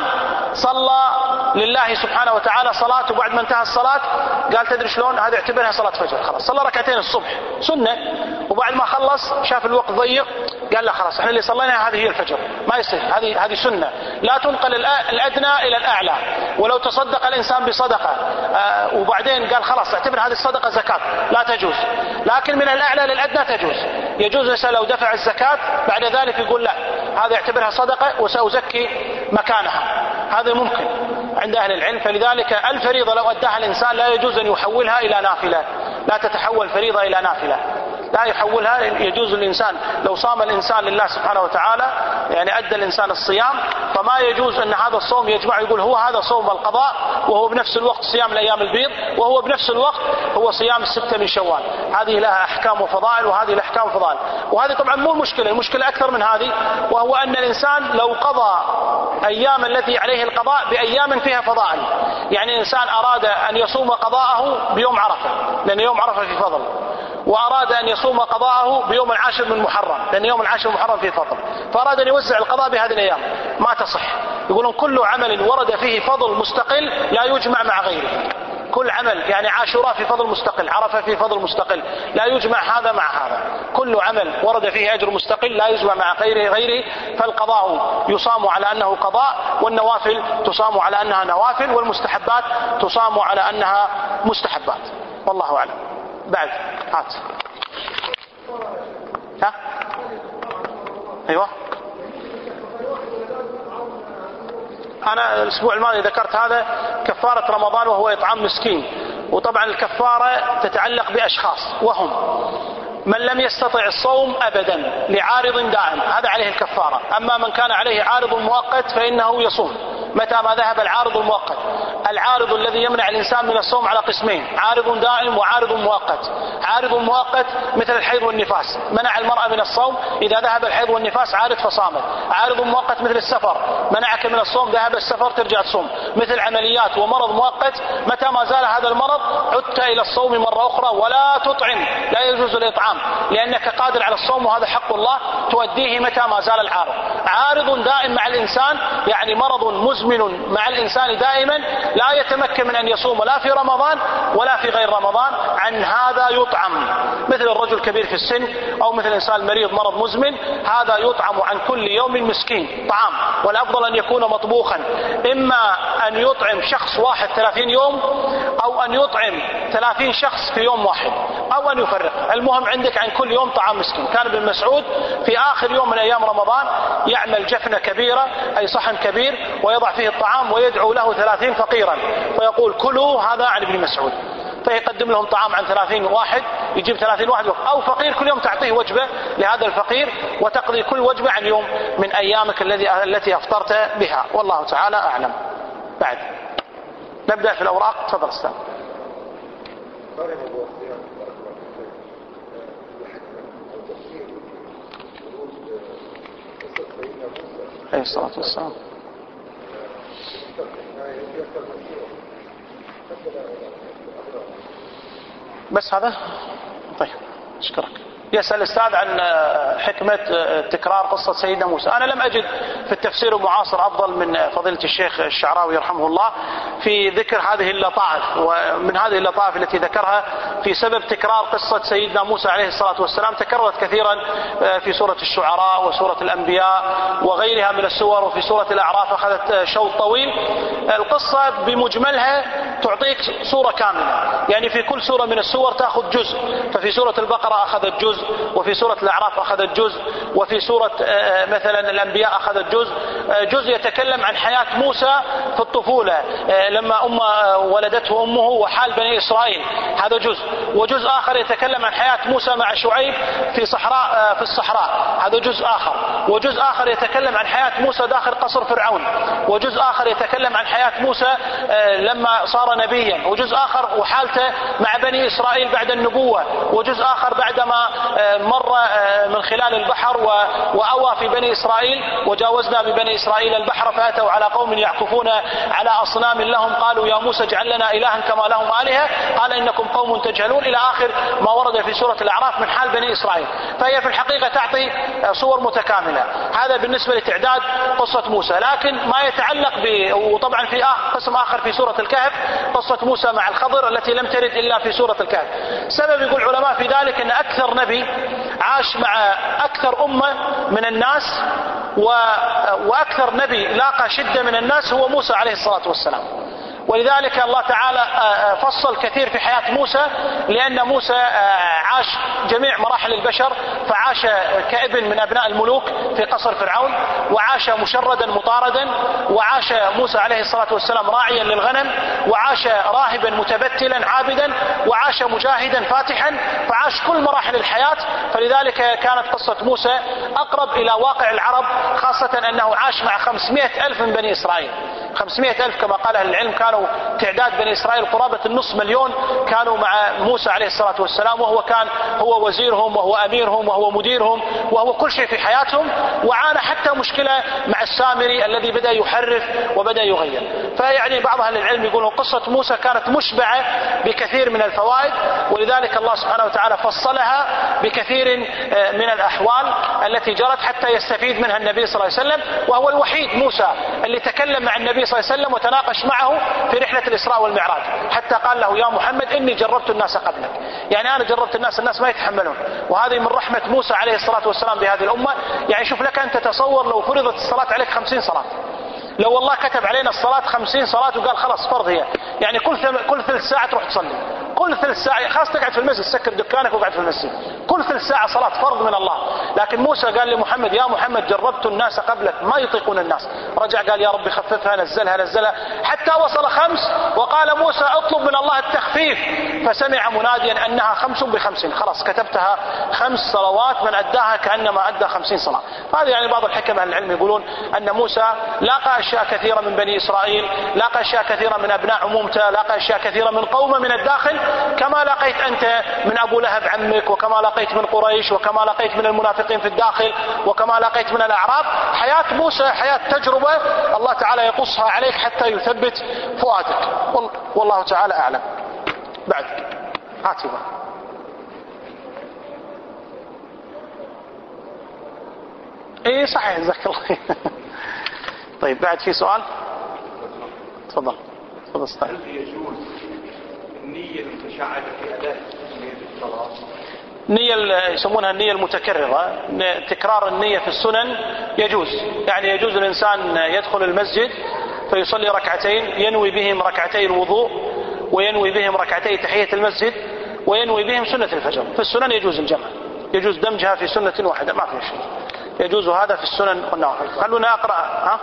صلى لله سبحانه وتعالى صلاة وبعد ما انتهى الصلاة قال تدري شلون هذا اعتبرها صلاة فجر، خلاص صلى ركعتين الصبح سنة، وبعد ما خلص شاف الوقت ضيق قال لا خلاص احنا اللي صلينا هذه هي الفجر، ما يصير، هذه هذه سنة، لا تنقل الأدنى إلى الأعلى. ولو تصدق الإنسان بصدقة آه وبعدين قال خلاص اعتبر هذه الصدقة زكاة لا تجوز، لكن من الأعلى للأدنى تجوز. يجوز الإنسان لو دفع الزكاة بعد ذلك يقول لا هذا يعتبرها صدقة وسأزكي مكانها، هذا ممكن عند أهل العلم. فلذلك الفريضة لو أداها الإنسان لا يجوز أن يحولها إلى نافلة، لا تتحول فريضة إلى نافلة، لا يحولها. يجوز الإنسان لو صام الإنسان لله سبحانه وتعالى يعني أدى الإنسان الصيام، فما يجوز أن هذا الصوم يجمع يقول هو هذا صوم القضاء وهو بنفس الوقت صيام الأيام البيض وهو بنفس الوقت هو صيام الستة من شوال. هذه لها أحكام وفضائل وهذه الأحكام وفضائل، وهذه طبعا مو المشكلة، المشكلة أكثر من هذه، وهو أن الإنسان لو قضى أيام التي عليه القضاء بأيام فيها فضائل. يعني إنسان أراد أن يصوم قضاءه بيوم عرفة لأن يوم عرفة في فضل، وأراد أن يصوم قضاءه بيوم العاشر من محرم لأن يوم العاشر من محرم فيه فضل، فأراد أن يوزع القضاء بهذه الأيام، ما تصح. يقولون كل عمل ورد فيه فضل مستقل لا يجمع مع غيره، كل عمل يعني عاشوراء في فضل مستقل، عرفة في فضل مستقل، لا يجمع هذا مع هذا، كل عمل ورد فيه أجر مستقل لا يجمع مع غيره غيره. فالقضاء يصام على أنه قضاء، والنوافل تصام على أنها نوافل، والمستحبات تصام على أنها مستحبات، والله أعلم. بعد هات ها أيوة أنا الأسبوع الماضي ذكرت هذا كفارة رمضان وهو إطعام مسكين، وطبعا الكفارة تتعلق بأشخاص وهم من لم يستطع الصوم أبدا لعارض دائم هذا عليه الكفارة، أما من كان عليه عارض مؤقت فإنه يصوم متى ما ذهب العارض المؤقت. العارض الذي يمنع الإنسان من الصوم على قسمين، عارض دائم وعارض مؤقت. عارض مؤقت مثل الحيض والنفاس منع المرأة من الصوم، إذا ذهب الحيض والنفاس عارض فصامت. عارض مؤقت مثل السفر منعك من الصوم، ذهب السفر ترجع تصوم. مثل عمليات ومرض مؤقت متى ما زال هذا المرض عدت إلى الصوم مرة أخرى ولا تطعم، لا يجوز الإطعام لأنك قادر على الصوم وهذا حق الله تؤديه متى ما زال العارض. عارض دائم مع الإنسان يعني مرض مزمن مع الإنسان دائما لا يتمكن من أن يصوم لا في رمضان ولا في غير رمضان، عن هذا يطعم. مثل الرجل الكبير في السن أو مثل الإنسان المريض مرض مزمن، هذا يطعم عن كل يوم مسكين طعام، والأفضل أن يكون مطبوخا، إما أن يطعم شخص واحد ثلاثين يوم أو أن يطعم ثلاثين شخص في يوم واحد أو أن يفرق، المهم عندك عن كل يوم طعام مسكين. كان ابن مسعود في آخر يوم من أيام رمضان يعمل جفنة كبيرة أي صحن كبير ويضع فيه الطعام ويدعو له ثلاثين فقيرا فيقول كلوا، هذا عن ابن مسعود. فيقدم لهم طعام عن ثلاثين واحد، يجيب ثلاثين واحد، أو فقير كل يوم تعطيه وجبة لهذا الفقير وتقضي كل وجبة عن يوم من أيامك الذي التي أفطرت بها، والله تعالى أعلم. بعد نبدأ في الأوراق. تفضل أستاذ. عليه الصلاة والسلام. بس هذا طيب، أشكرك. يسأل الأستاذ عن حكمة تكرار قصة سيدنا موسى. أنا لم أجد في التفسير المعاصر أفضل من فضيلة الشيخ الشعراوي رحمه الله في ذكر هذه اللطائف، ومن هذه اللطائف التي ذكرها في سبب تكرار قصة سيدنا موسى عليه الصلاة والسلام تكررت كثيرا في سورة الشعراء وسورة الأنبياء وغيرها من السور، وفي سورة الأعراف أخذت شوط طويل. القصة بمجملها تعطيك صورة كاملة، يعني في كل سورة من السور تأخذ جزء، ففي سورة البقرة أخذت جزء، وفي سورة الأعراف أخذت جزء، وفي سورة مثلا الأنبياء أخذت جزء. جزء يتكلم عن حياة موسى في الطفولة لما أم ولدته أمه وحال بني إسرائيل، هذا جزء. وجزء آخر يتكلم عن حياة موسى مع شعيب في صحراء في الصحراء، هذا جزء آخر. وجزء آخر يتكلم عن حياة موسى داخل قصر فرعون. وجزء آخر يتكلم عن حياة موسى لما صار نبيا. وجزء آخر وحالته مع بني إسرائيل بعد النبوة. وجزء آخر بعدما مر من خلال البحر وأوى في بني إسرائيل، وجاوزنا ببني إسرائيل البحر فأتوا على قوم يعكفون على أصنام لهم قالوا يا موسى اجعل لنا إلها كما لهم آلهة قال إنكم قوم تجهلون، إلى آخر ما ورد في سورة الأعراف من حال بني إسرائيل. فهي في الحقيقة تعطي صور متكاملة. هذا بالنسبة لتعداد قصة موسى. لكن ما يتعلق ب وطبعا في قسم آخر في سورة الكهف قصة موسى مع الخضر التي لم ترد إلا في سورة الكهف. سبب يقول العلماء في ذلك أن أكثر نبي عاش مع أكثر أمة من الناس وأكثر نبي لاقى شدة من الناس هو موسى عليه الصلاة والسلام. ولذلك الله تعالى فصل كثير في حياة موسى، لأن موسى عاش جميع مراحل البشر، فعاش كابن من أبناء الملوك في قصر فرعون، وعاش مشردا مطاردا، وعاش موسى عليه الصلاة والسلام راعيا للغنم، وعاش راهبا متبتلا عابدا، وعاش مجاهدا فاتحا، فعاش كل مراحل الحياة. فلذلك كانت قصة موسى أقرب إلى واقع العرب، خاصة أنه عاش مع خمسمائة ألف من بني إسرائيل. خمسمائة ألف كما قال أهل العلم، كانوا تعداد بني إسرائيل قرابة النصف مليون كانوا مع موسى عليه الصلاة والسلام، وهو كان هو وزيرهم وهو أميرهم وهو مديرهم وهو كل شيء في حياتهم. وعانى حتى مشكلة مع السامري الذي بدأ يحرف وبدأ يغير. فيعني بعض أهل العلم يقولون قصة موسى كانت مشبعة بكثير من الفوائد، ولذلك الله سبحانه وتعالى فصلها بكثير من الأحوال التي جرت حتى يستفيد منها النبي صلى الله عليه وسلم. وهو الوحيد موسى اللي تكلم مع النبي صلى الله عليه وسلم وتناقش معه في رحلة الإسراء والمعراج، حتى قال له يا محمد إني جربت الناس قبلك، يعني أنا جربت الناس، الناس ما يتحملون. وهذه من رحمة موسى عليه الصلاة والسلام بهذه الأمة. يعني شوف لك أن تتصور لو فرضت الصلاة عليك خمسين صلاة، لو والله كتب علينا الصلاة خمسين صلاة وقال خلاص فرض هي، يعني كل كل ثلث ساعة تروح تصلي، كل ثلث ساعة، خلاص تقعد في المسجد، سكر دكانك وقعد في المسجد، كل ثلث ساعة صلاة فرض من الله. لكن موسى قال لمحمد يا محمد جربت الناس قبلك ما يطيقون الناس، رجع قال يا رب خففها نزلها نزلها حتى وصل خمس، وقال موسى اطلب من الله التخفيف، فسمع مناديا أنها خمس بخمس، خلاص كتبتها خمس صلوات من أداها كأنما أدى خمسين صلاة. هذا يعني بعض الحكم أهل العلم يقولون أن موسى لاقى أشياء كثيرة من بني إسرائيل، لاقى أشياء كثيرة من أبناء عمومته، لاقى أشياء كثيرة من قومه من الداخل، كما لقيت أنت من أبو لهب عمك، وكما لقيت من قريش، وكما لقيت من المنافقين في الداخل، وكما لقيت من الأعراب. حياة موسى حياة تجربة الله تعالى يقصها عليك حتى يثبت فؤادك، والله تعالى أعلم. بعد عاتبة. ايه صحيح جزاك الله. طيب بعد في سؤال؟ تفضل تفضل استاذ. هل يجوز النية المتشعبة في أداء نية الصلاة؟ نية يسمونها النية المتكررة، تكرار النية في السنن يجوز. يعني يجوز الإنسان يدخل المسجد فيصلي ركعتين ينوي بهم ركعتي الوضوء وينوي بهم ركعتي تحية المسجد، وينوي بهم سنة الفجر. في السنن يجوز الجمع، يجوز دمجها في سنة واحدة، ما في شيء، يجوز هذا في السنن والنوافل. خلونا أقرأ. ها؟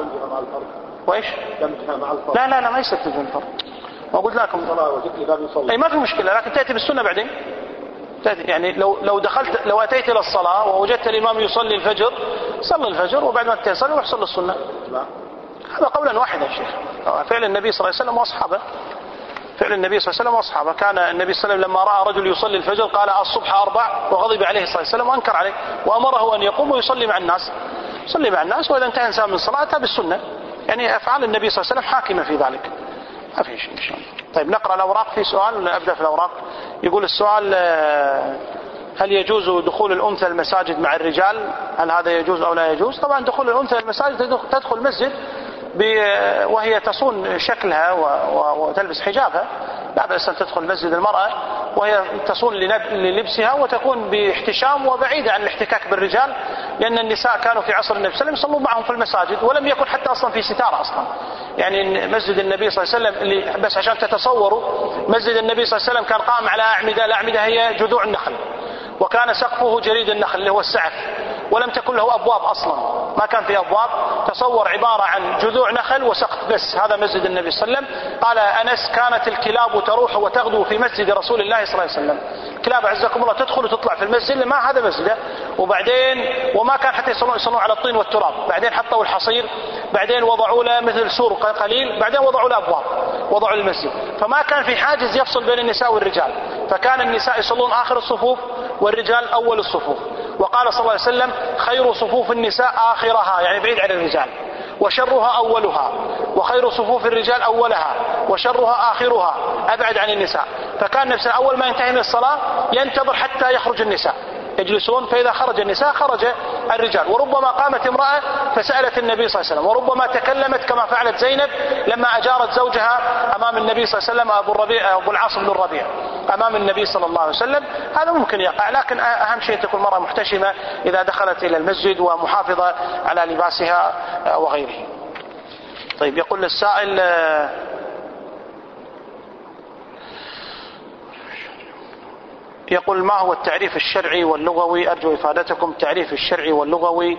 وإيش؟ لا لا لا ما يصير تدمج الفرض. ما قلت لكم أي ما في مشكلة، لكن تأتي بالسنة بعدين. يعني لو لو دخلت لو أتيت إلى الصلاة ووجدت الإمام يصلي الفجر، صلي الفجر وبعد ما تصلي وحصل السنة. هذا قولا واحدا يا شيخ، فعل النبي صلى الله عليه وسلم وأصحابه. فعل النبي صلى الله عليه وسلم وأصحابه. كان النبي صلى الله عليه وسلم لما رأى رجل يصلي الفجر قال الصبح أربع، وغضب عليه صلى الله عليه وسلم وأنكر عليه وأمره أن يقوم ويصلي مع الناس. يصلي مع الناس، وإذا انتهى إنسان من صلاته بالسنة. يعني أفعال النبي صلى الله عليه وسلم حاكمة في ذلك، ما في شيء إن شاء الله. طيب نقرأ الأوراق. في سؤال ولا أبدأ في الأوراق؟ يقول السؤال: هل يجوز دخول الأنثى المساجد مع الرجال؟ هل هذا يجوز أو لا يجوز؟ طبعا دخول الأنثى المساجد تدخل المسجد وهي تصون شكلها وتلبس حجابها، لا بأس أن تدخل مسجد المرأة وهي تصون للبسها وتكون باحتشام وبعيدة عن الاحتكاك بالرجال، لأن النساء كانوا في عصر النبي صلى الله عليه وسلم يصلون معهم في المساجد، ولم يكن حتى أصلا في ستارة أصلا. يعني مسجد النبي صلى الله عليه وسلم اللي بس عشان تتصوروا، مسجد النبي صلى الله عليه وسلم كان قائم على أعمدة، الأعمدة هي جذوع النخل، وكان سقفه جريد النخل اللي هو السعف، ولم تكن له أبواب أصلا، ما كان في أبواب. تصور عبارة عن جذوع نخل وسقف بس، هذا مسجد النبي صلى الله عليه وسلم. قال أنس: كانت الكلاب تروح وتغدو في مسجد رسول الله صلى الله عليه وسلم. كلاب عزكم الله تدخل وتطلع في المسجد، ما هذا مسجد. وبعدين وما كان حتى يصلون, يصلون على الطين والتراب، بعدين حطوا الحصير، بعدين وضعوا له مثل سور قليل، بعدين وضعوا له أبواب، وضعوا المسجد. فما كان في حاجز يفصل بين النساء والرجال، فكان النساء يصلون آخر الصفوف والرجال أول الصفوف. وقال صلى الله عليه وسلم: خير صفوف النساء آخرها، يعني بعيد عن الرجال، وشرها أولها، وخير صفوف الرجال أولها، وشرها آخرها، أبعد عن النساء. فكان نفسه أول ما ينتهي من الصلاة ينتظر حتى يخرج النساء، يجلسون، فإذا خرج النساء خرج الرجال. وربما قامت امرأة فسألت النبي صلى الله عليه وسلم، وربما تكلمت كما فعلت زينب لما أجارت زوجها أمام النبي صلى الله عليه وسلم، أبو الربيع أبو العاص بن الربيع أمام النبي صلى الله عليه وسلم. هذا ممكن يقع، لكن أهم شيء تكون المرأة محتشمة إذا دخلت إلى المسجد ومحافظة على لباسها وغيره. طيب يقول السائل: يقول ما هو التعريف الشرعي واللغوي؟ أرجو إفادتكم. التعريف الشرعي واللغوي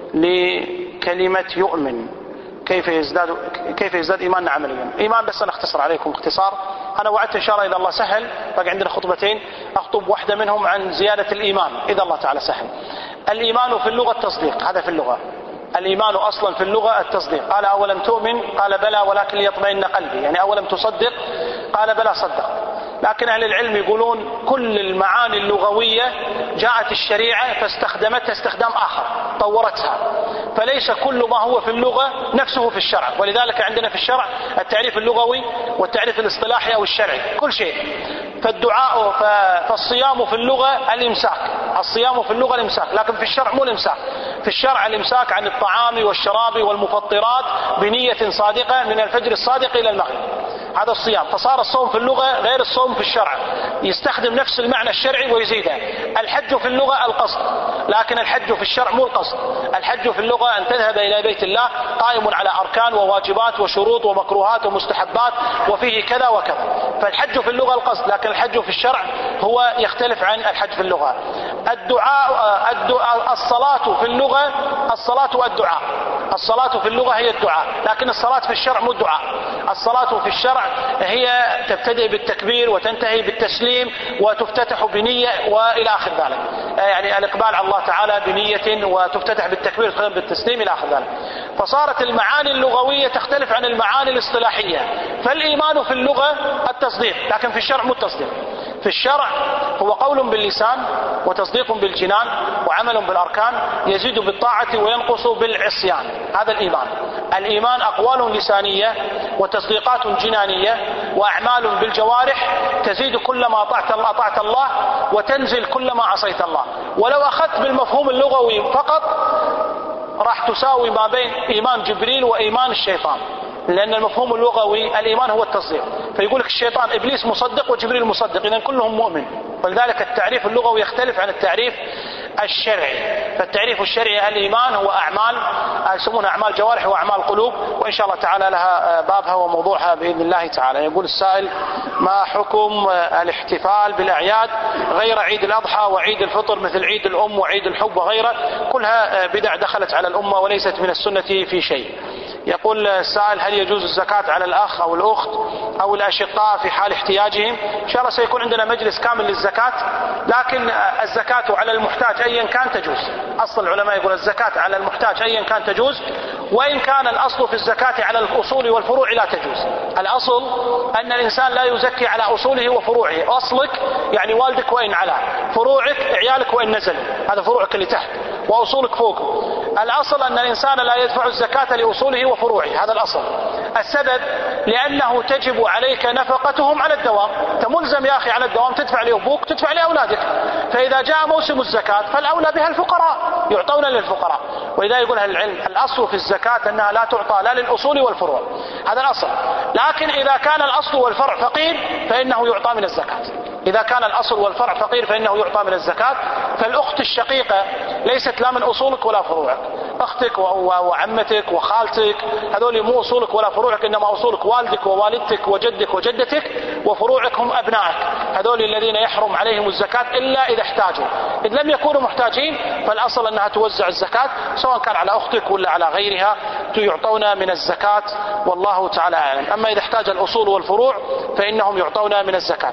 لكلمة يؤمن، كيف يزداد كيف يزداد إيماننا عمليا. إيمان بس أنا أختصر عليكم اختصار. أنا وعدت إن شاء الله إذا الله سهل، باقي عندنا خطبتين أخطب واحدة منهم عن زيادة الإيمان إذا الله تعالى سهل. الإيمان في اللغة التصديق، هذا في اللغة. الإيمان أصلا في اللغة التصديق. قال: أولم تؤمن؟ قال: بلى ولكن ليطمئن قلبي. يعني أولم تصدق؟ قال: بلى صدق. لكن أهل العلم يقولون كل المعاني اللغوية جاءت الشريعة فاستخدمتها استخدام آخر، طورتها، فليس كل ما هو في اللغة نفسه في الشرع. ولذلك عندنا في الشرع التعريف اللغوي والتعريف الاصطلاحي أو الشرعي كل شيء. فالدعاء فالصيام في اللغة الإمساك، الصيام في اللغة الإمساك، لكن في الشرع مو الإمساك. في الشرع الإمساك عن الطعام والشراب والمفطرات بنية صادقة من الفجر الصادق إلى المغرب، هذا الصيام. فصار الصوم في اللغة غير الصوم في الشرع، يستخدم نفس المعنى الشرعي ويزيده. الحج في اللغة القصد، لكن الحج في الشرع مو القصد. الحج في اللغة أن تذهب إلى بيت الله قائم على أركان وواجبات وشروط ومكروهات ومستحبات وفيه كذا وكذا، فالحج في اللغة القصد، لكن الحج في الشرع هو يختلف عن الحج في اللغة. الدعاء, الدعاء الصلاة في اللغة الصلاة والدعاء، الصلاة في اللغة هي الدعاء، لكن الصلاة في الشرع مو الدعاء. الصلاة في الشرع هي تبتدئ بالتكبير وتنتهي بالتسليم وتفتتح بنية وإلى آخر ذلك، يعني الإقبال على الله تعالى بنية وتفتتح بالتكبير وتختم بالتسليم إلى آخر ذلك. فصارت المعاني اللغوية تختلف عن المعاني الاصطلاحية. فالإيمان في اللغة التصديق، لكن في الشرع مو التصديق. في الشرع هو قول باللسان وتصديق بالجنان وعمل بالأركان، يزيد بالطاعة وينقص بالعصيان، هذا الإيمان. الإيمان أقوال لسانية وتصديقات جنانية وأعمال بالجوارح، تزيد كلما أطعت أطعت الله وتنزل كلما عصيت الله. ولو أخذت بالمفهوم اللغوي فقط راح تساوي ما بين إيمان جبريل وإيمان الشيطان، لأن المفهوم اللغوي الإيمان هو التصديق. فيقول لك الشيطان إبليس مصدق وجبريل مصدق، إذن كلهم مؤمن. ولذلك التعريف اللغوي يختلف عن التعريف الشرعي. فالتعريف الشرعي الإيمان هو أعمال يسمونها أعمال جوارح وأعمال قلوب، وإن شاء الله تعالى لها بابها وموضوعها بإذن الله تعالى. يقول السائل: ما حكم الاحتفال بالأعياد غير عيد الأضحى وعيد الفطر مثل عيد الأم وعيد الحب وغيره؟ كلها بدع دخلت على الأمة وليست من السنة في شيء. يقول السائل: هل يجوز الزكاة على الأخ أو الأخت أو الأشقاء في حال احتياجهم؟ إن شاء الله سيكون عندنا مجلس كامل للزكاة، لكن الزكاة على المحتاج أيا كان تجوز. أصل العلماء يقول الزكاة على المحتاج أيا كان تجوز، وإن كان الأصل في الزكاة على الأصول والفروع لا تجوز. الأصل أن الإنسان لا يزكي على أصوله وفروعه. أصلك يعني والدك وإن علا، فروعك عيالك وإن نزلوا، هذا فروعك اللي تحت وأصولك فوق. الأصل أن الإنسان لا يدفع الزكاة لأصوله وفروعه، هذا الأصل. السبب لأنه تجب عليك نفقتهم على الدوام. أنت ملزم يا أخي على الدوام تدفع لأبوك تدفع لأولادك، فإذا جاء موسم الزكاة فالأولى بها الفقراء، يعطون للفقراء. ولذا يقول أهل العلم الأصل في الزكاة أنها لا تعطى لا للأصول والفروع، هذا الأصل. لكن إذا كان الأصل والفرع فقير فإنه يعطى من الزكاة. إذا كان الأصل والفرع فقير فإنه يعطى من الزكاة. فالأخت الشقيقة ليست لا من أصولك ولا فروعك، أختك وعمتك وخالتك هذول مو أصولك ولا فروعك، إنما أصولك والدك ووالدتك وجدك وجدتك، وفروعك هم أبنائك، هذول الذين يحرم عليهم الزكاة إلا إذا احتاجوا. إذ لم يكونوا محتاجين فالأصل أنها توزع الزكاة سواء كان على أختك ولا على غيرها، يعطون من الزكاة والله تعالى أعلم. أما إذا احتاج الأصول والفروع فإنهم يعطون من الزكاة.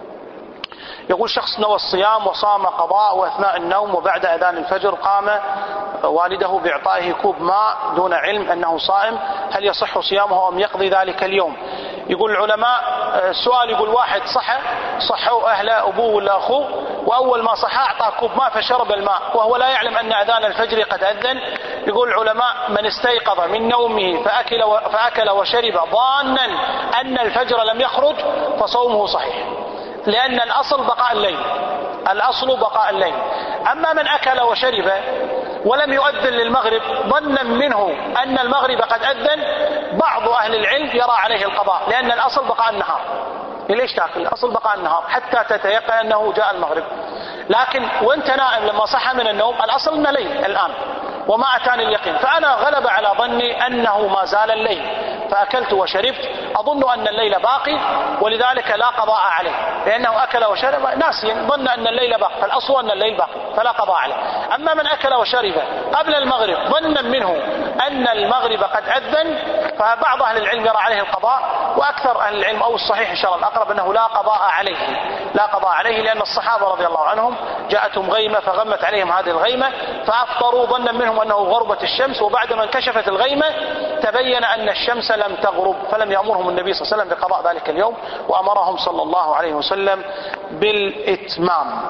يقول شخص نوى الصيام وصام قضاء، وأثناء النوم وبعد أذان الفجر قام والده بإعطائه كوب ماء دون علم أنه صائم، هل يصح صيامه أم يقضي ذلك اليوم؟ يقول العلماء السؤال يقول واحد صحى صحوا أهله أبوه ولا أخوه، وأول ما صحى أعطاه كوب ماء فشرب الماء وهو لا يعلم أن أذان الفجر قد أذن. يقول العلماء من استيقظ من نومه فأكل, فأكل وشرب ظانا أن الفجر لم يخرج فصومه صحيح، لأن الأصل بقاء الليل، الأصل بقاء الليل. أما من أكل وشرب ولم يؤذن للمغرب ظنا منه أن المغرب قد أذن، بعض أهل العلم يرى عليه القضاء، لأن الأصل بقاء النهار. ليش تأكل؟ الأصل بقاء النهار حتى تتيقن أنه جاء المغرب. لكن وانت نائم لما صحى من النوم الأصل أنه ليل الآن وما أتاني اليقين، فأنا غلب على ظني أنه ما زال الليل فأكلت وشربت، أظن أن الليل باقي ولذلك لا قضاء عليه، لأنه أكل وشرب ناسيا ظن أن الليل باقي، فالأصل أن الليل باقي فلا قضاء عليه. أما من أكل وشرب قبل المغرب ظنا منه أن المغرب قد أذن فبعض أهل العلم يرى عليه القضاء، وأكثر أهل العلم أو الصحيح إن شاء الله الأقرب أنه لا قضاء عليه، لا قضاء عليه، لأن الصحابة رضي الله عنهم جاءتهم غيمة فغمت عليهم هذه الغيمة فأفطروا ظنا منهم أنه غربت الشمس، وبعد ما انكشفت الغيمة تبين أن الشمس لم تغرب، فلم يأمرهم النبي صلى الله عليه وسلم بقضاء ذلك اليوم، وأمرهم صلى الله عليه وسلم بالإتمام.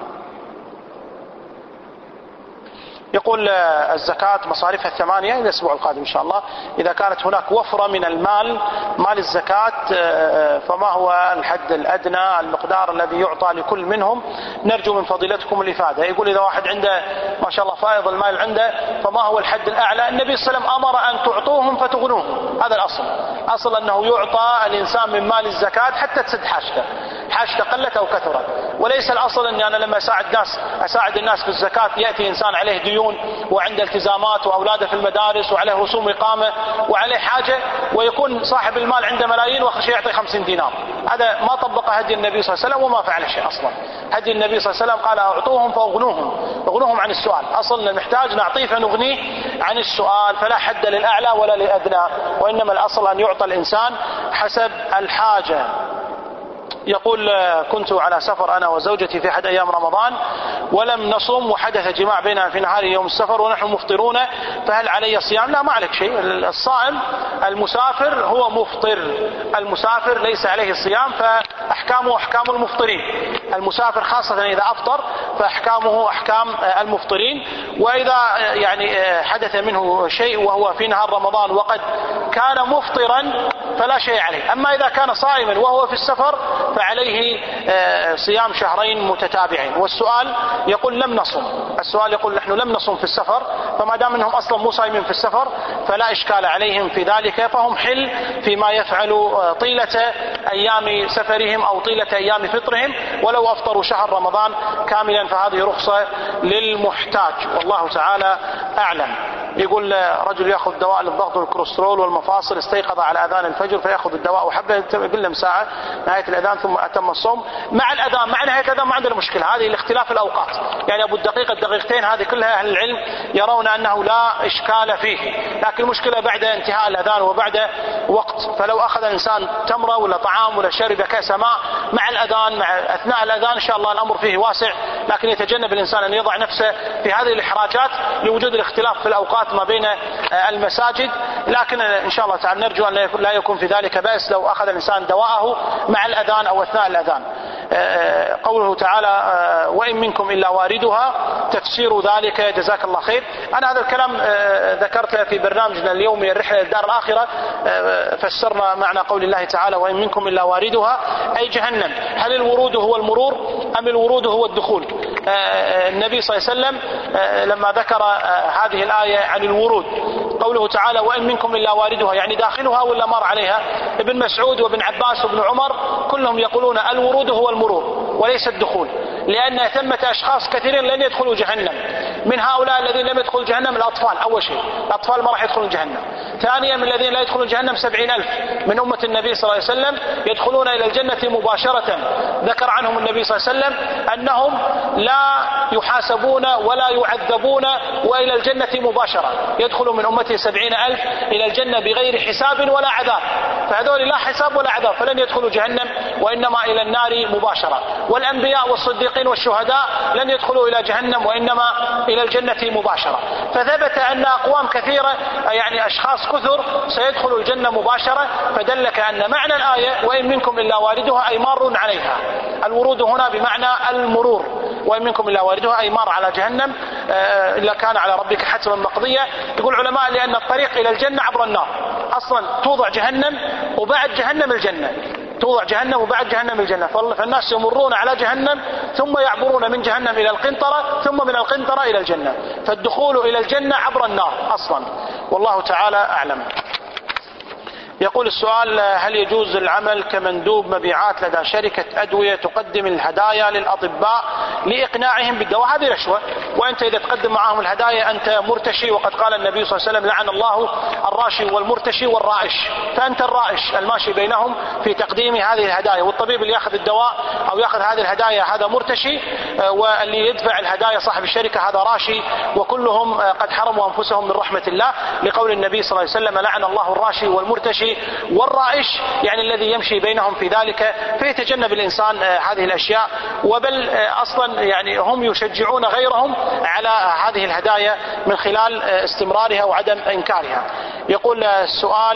يقول الزكاة مصاريفها الثمانية إلى الأسبوع القادم إن شاء الله. إذا كانت هناك وفرة من المال مال الزكاة فما هو الحد الأدنى المقدار الذي يعطى لكل منهم؟ نرجو من فضيلتكم الإفادة. يقول إذا واحد عنده ما شاء الله فائض المال عنده فما هو الحد الأعلى؟ النبي صلى الله عليه وسلم أمر أن تعطوهم فتغنوهم، هذا الأصل. أصل أنه يعطى الإنسان من مال الزكاة حتى تسد حاجته، حاجته قلت أو كثرت، وليس الأصل أني أنا لما أساعد الناس أساعد الناس في الزكاة يأتي إنسان عليه ديون وعنده التزامات وأولاده في المدارس وعليه رسوم إقامة وعليه حاجة ويكون صاحب المال عنده ملايين وآخر شيء يعطي خمسين دينار. هذا ما طبق هدي النبي صلى الله عليه وسلم وما فعل شيء أصلا. هدي النبي صلى الله عليه وسلم قال أعطوهم فأغنوهم، أغنوهم عن السؤال. أصلا المحتاج نعطيه فنغنيه عن السؤال، فلا حد للأعلى ولا للأدنى، وإنما الأصل أن يعطى الإنسان حسب الحاجة. يقول كنت على سفر أنا وزوجتي في أحد أيام رمضان ولم نصم وحدث جماع بيننا في نهار يوم السفر ونحن مفطرون، فهل علي صيام؟ لا، ما عليك شيء. الصائم المسافر هو مفطر، المسافر ليس عليه الصيام فأحكامه أحكام المفطرين. المسافر خاصة إذا أفطر فأحكامه أحكام المفطرين، وإذا يعني حدث منه شيء وهو في نهار رمضان وقد كان مفطرا فلا شيء عليه. أما إذا كان صائما وهو في السفر فعليه صيام شهرين متتابعين. والسؤال يقول لم نصم، السؤال يقول نحن لم نصم في السفر، فما دام انهم اصلا مو صايمين في السفر فلا اشكال عليهم في ذلك، فهم حل فيما يفعلوا طيلة ايام سفرهم او طيلة ايام فطرهم، ولو افطروا شهر رمضان كاملا فهذه رخصة للمحتاج، والله تعالى اعلم. يقول رجل ياخذ دواء للضغط والكوليسترول والمفاصل، استيقظ على اذان الفجر فياخذ الدواء وحبه يقول له ساعه نهايه الاذان ثم اتم الصوم. مع الاذان مع نهايه الاذان ما عندنا مشكله، هذه الاختلاف الاوقات، يعني ابو الدقيقه الدقيقتين هذه كلها اهل العلم يرون انه لا اشكال فيه، لكن المشكله بعد انتهاء الاذان وبعد وقت. فلو اخذ الانسان تمره ولا طعام ولا شرب كاس ماء مع الاذان مع اثناء الاذان ان شاء الله الامر فيه واسع، لكن يتجنب الانسان ان يضع نفسه في هذه الاحراجات لوجود الاختلاف في الاوقات ما بين المساجد. لكن ان شاء الله تعالى نرجو ان لا يكون في ذلك بأس لو اخذ الانسان دواءه مع الاذان او اثناء الاذان. قوله تعالى وان منكم الا واردها، تفسير ذلك جزاك الله خير. انا هذا الكلام ذكرته في برنامجنا اليومي الرحله للدار الاخره، فسرنا معنى قول الله تعالى وان منكم الا واردها اي جهنم. هل الورود هو المرور ام الورود هو الدخول؟ النبي صلى الله عليه وسلم لما ذكر هذه الايه عن الورود قوله تعالى وان منكم الا واردها، يعني داخلها ولا مر عليها؟ ابن مسعود وابن عباس وابن عمر كلهم يقولون الورود هو المرور وليس الدخول، لأن ثمة أشخاص كثيرين لن يدخلوا جهنم. من هؤلاء الذين لم يدخلوا جهنم الأطفال، أول شيء الأطفال ما راح يدخلون جهنم. ثانيا من الذين لا يدخلون جهنم سبعين ألف من أمة النبي صلى الله عليه وسلم يدخلون إلى الجنة مباشرة. ذكر عنهم النبي صلى الله عليه وسلم أنهم لا يحاسبون ولا يعذبون وإلى الجنة مباشرة، يدخل من أمته سبعين ألف إلى الجنة بغير حساب ولا عذاب، فهذول لا حساب ولا عذاب فلن يدخلوا جهنم وإنما إلى النار مباشرة. والأنبياء والصديقين والشهداء لن يدخلوا إلى جهنم وإنما إلى الجنة مباشرة. فثبت أن أقوام كثيرة يعني أشخاص كثر سيدخلوا الجنة مباشرة، فدلك أن معنى الآية وإن منكم إلا واردها أي مار عليها. الورود هنا بمعنى المرور، وإن منكم إلا واردها أي مار على جهنم إلا كان على ربك حتما مقضية. يقول العلماء لأن الطريق إلى الجنة عبر النار، أصلا توضع جهنم وبعد جهنم الجنة، توضع جهنم وبعد جهنم الجنة، فالناس يمرون على جهنم ثم يعبرون من جهنم إلى القنطرة ثم من القنطرة إلى الجنة، فالدخول إلى الجنة عبر النار أصلا، والله تعالى أعلم. يقول السؤال هل يجوز العمل كمندوب مبيعات لدى شركة أدوية تقدم الهدايا للأطباء لإقناعهم بالدواء؟ هذه رشوة، وأنت إذا تقدم معهم الهدايا أنت مرتشي، وقد قال النبي صلى الله عليه وسلم لعن الله الراشي والمرتشي والرائش، فأنت الرائش الماشي بينهم في تقديم هذه الهدايا، والطبيب اللي يأخذ الدواء أو يأخذ هذه الهدايا هذا مرتشي، واللي يدفع الهدايا صاحب الشركة هذا راشي، وكلهم قد حرموا أنفسهم من رحمة الله، لقول النبي صلى الله عليه وسلم لعن الله الراشي والمرتشي والرائش، يعني الذي يمشي بينهم في ذلك، فيتجنب الإنسان هذه الأشياء. وبل أصلا يعني هم يشجعون غيرهم على هذه الهدايا من خلال استمرارها وعدم إنكارها. يقول السؤال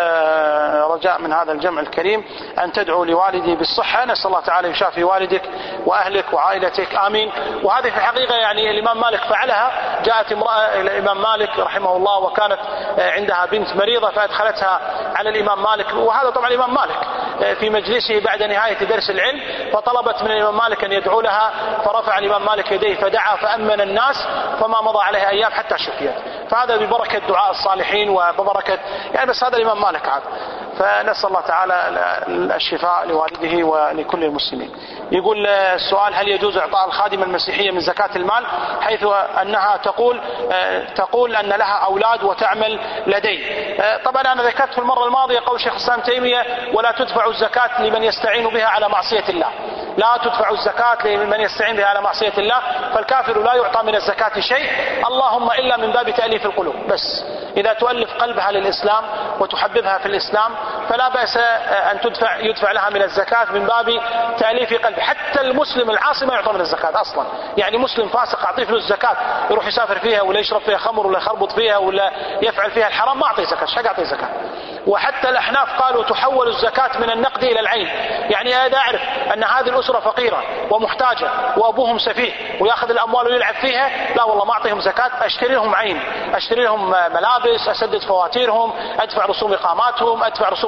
رجاء من هذا الجمع الكريم أن تدعو لوالدي بالصحة، نسأل الله تعالى يشافي والدك وأهلك وعائلتك آمين. وهذه في الحقيقة يعني الإمام مالك فعلها، جاءت امرأة إلى الإمام مالك رحمه الله وكانت عندها بنت مريضة فأدخلتها على الإمام مالك، وهذا طبعا الإمام مالك في مجلسه بعد نهاية درس العلم، فطلبت من الإمام مالك أن يدعو لها، فرفع الإمام مالك يديه فدعا فأمن الناس، فما مضى عليها أيام حتى شفيت. فهذا ببركة دعاء الصالحين وببركة يعني، بس هذا الإمام مالك عاد، فنسأل الله تعالى الشفاء لوالده ولكل المسلمين. يقول السؤال هل يجوز إعطاء الخادمة المسيحية من زكاة المال، حيث أنها تقول تقول أن لها أولاد وتعمل لديه؟ طبعا أنا ذكرت في المرة الماضية قول شيخ الإسلام تيمية ولا تدفع الزكاة لمن يستعين بها على معصية الله، لا تدفع الزكاة لمن يستعين بها على معصية الله، فالكافر لا يعطى من الزكاة شيء، اللهم إلا من باب تأليف القلوب، بس إذا تؤلف قلبها للإسلام وتحببها في الإسلام فلا بأس أن تدفع يدفع لها من الزكاة من باب تأليف قلبها. حتى المسلم العاصي ما يعطى من الزكاة أصلا، يعني مسلم فاسق أعطيه فلوس الزكاة يروح يسافر فيها ولا يشرب فيها خمر ولا يخربط فيها ولا يفعل فيها الحرام، ما أعطيه زكاة، شق أعطيه زكاة. وحتى الأحناف قالوا تحول الزكاة من النقد إلى العين، يعني إذا أعرف أن هذه الأسرة فقيرة ومحتاجة وأبوهم سفيه ويأخذ الأموال ويلعب فيها، لا والله ما أعطيهم زكاة، أشتري لهم عين، أشتري لهم ملابس، أسدد فواتيرهم، أدفع رسوم إقاماتهم، أدفع رسوم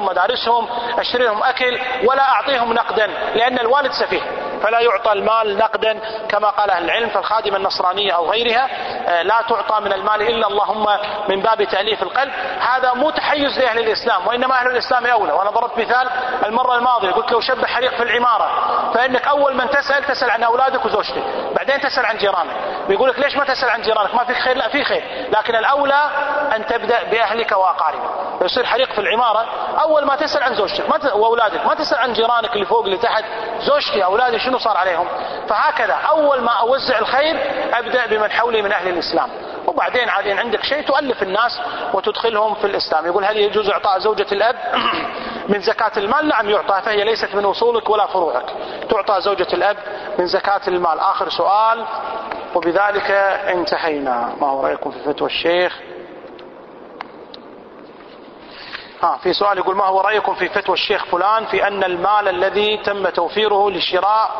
مدارسهم، أشتري لهم أكل، ولا أعطيهم نقدا، لأن الوالد سفيه فلا يعطى المال نقدا كما قال أهل العلم. فالخادمة النصرانية أو غيرها لا تعطى من المال إلا اللهم من باب تأليف القلب. هذا مو تحيز لأهل الإسلام، وإنما أهل الإسلام أولى. وأنا ضربت مثال المرة الماضية، قلت لو شب حريق في العمارة فإنك أول من تسأل تسأل عن أولادك وزوجتك، بعدين تسأل عن جيرانك. بيقول لك ليش ما تسأل عن جيرانك؟ ما في خير؟ لا في خير، لكن الأولى أن تبدأ بأهلك وأقاربك. يصير حريق في العمارة أول ما تسأل عن زوجتك ما وأولادك، ما تسأل عن جيرانك اللي فوق اللي تحت، زوجتي أولادي شنو صار عليهم. فهكذا أول ما أوزع الخير أبدأ بمن حولي من أهل الإسلام، وبعدين عاد إن عندك شيء تؤلف الناس وتدخلهم في الإسلام. يقول هل يجوز إعطاء زوجة الأب من زكاة المال؟ نعم يعطى، فهي ليست من أصولك ولا فروعك، تعطى زوجة الأب من زكاة المال. آخر سؤال وبذلك انتهينا. ما هو رأيكم في فتوى الشيخ؟ آه في سؤال يقول ما هو رأيكم في فتوى الشيخ فلان في أن المال الذي تم توفيره لشراء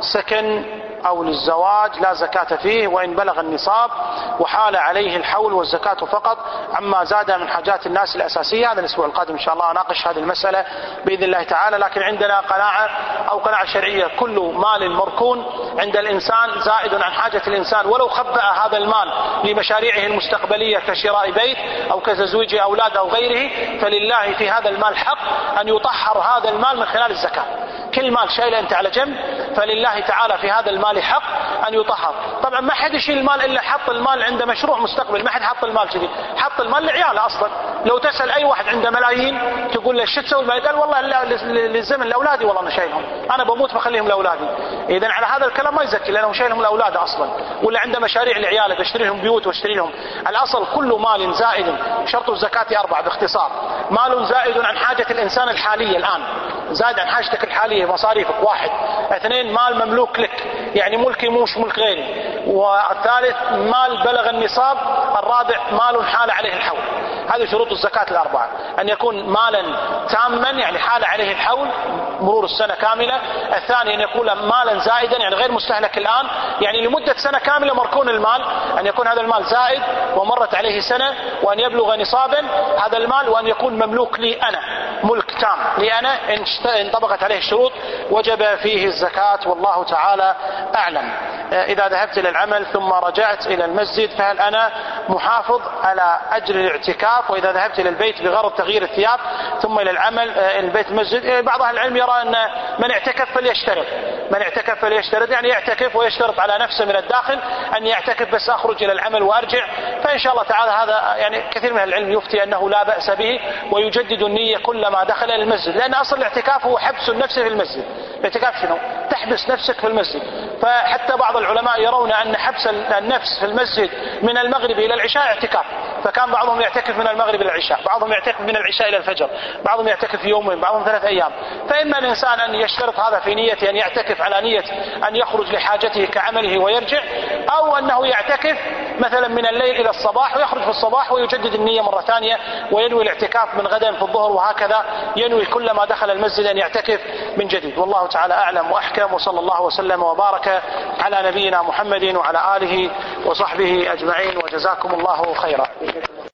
سكن أو للزواج لا زكاة فيه وإن بلغ النصاب وحال عليه الحول والزكاة فقط عما زاد من حاجات الناس الأساسية؟ هذا الأسبوع القادم إن شاء الله أناقش هذه المسألة بإذن الله تعالى. لكن عندنا قناعة أو قناعة شرعية كل مال مركون عند الإنسان زائد عن حاجة الإنسان، ولو خبأ هذا المال لمشاريعه المستقبلية كشراء بيت أو كتزويج أولاد أو غيره، فلله في هذا المال حق أن يطهر هذا المال من خلال الزكاة. كل مال شايله أنت على جنب فلله تعالى في هذا المال حق أن يطهر. طبعا ما حد يشيل المال إلا حط المال عند مشروع مستقبل، ما حد حط المال كذي، حط المال لعياله أصلا. لو تسأل أي واحد عنده ملايين تقول له شو تسوي المال؟ قال والله للزمن لأولادي، والله أنا شايلهم، أنا بموت بخليهم لأولادي. إذن على هذا الكلام ما يزكي لأنه شايلهم لأولاده أصلا، ولا عنده مشاريع لعياله بشتري لهم بيوت واشتري لهم. الأصل كل مال زائد شرط الزكاة أربعة باختصار: مال زائد عن حاجة الإنسان الحالية الآن، زائد عن حاجتك الحالية مصاريفك، واحد. اثنين مال مملوك لك يعني ملكي مش ملك غيري. والثالث مال بلغ النصاب. الرابع مال حال عليه الحول. هذه شروط الزكاة الأربعة: أن يكون مالا تاما يعني حال عليه الحول مرور السنة كاملة. الثاني أن يكون مالا زائدا يعني غير مستهلك الآن، يعني لمدة سنة كاملة مركون المال، أن يكون هذا المال زائد ومرت عليه سنة، وأن يبلغ نصابا هذا المال، وأن يكون مملوك لي أنا، ملك تام لي أنا. إن طبقت عليه الشروط وجب فيه الزكاة، والله تعالى أعلم. إذا ذهبت إلى العمل ثم رجعت إلى المسجد فهل أنا محافظ على أجر الاعتكاف؟ وإذا ذهبت إلى البيت بغرض تغيير الثياب ثم إلى العمل البيت المسجد، بعض أهل العلم يرى أن من اعتكف فليشترط، من اعتكف فليشترط يعني يعتكف ويشترط على نفسه من الداخل أن يعتكف بس أخرج إلى العمل وأرجع. فإن شاء الله تعالى هذا يعني كثير من العلم يفتي أنه لا بأس به، ويجدد النية كلما دخل إلى المسجد، لأن أصل الاعتكاف هو حبس النفس في المسجد. الاعتكاف شنو؟ تحبس نفسك في المسجد. فحتى بعض العلماء يرون أن حبس النفس في المسجد من المغرب إلى العشاء اعتكاف، فكان بعضهم يعتكف من المغرب إلى العشاء، بعضهم يعتكف من العشاء إلى الفجر، بعضهم يعتكف يومين، بعضهم ثلاث أيام. فإما الإنسان أن يشترط هذا في نية أن يعتكف على نية أن يخرج لحاجته كعمله ويرجع، أو أنه يعتكف مثلا من الليل إلى الصباح ويخرج في الصباح ويجدد النية مرة ثانية وينوي الاعتكاف من غدا في الظهر، وهكذا ينوي كلما دخل المسجد أن يعتكف من جديد. والله تعالى أعلم وأحكم، وصلى الله وسلم وبارك على نبينا محمد وعلى آله وصحبه أجمعين، وجزاكم الله خيرا.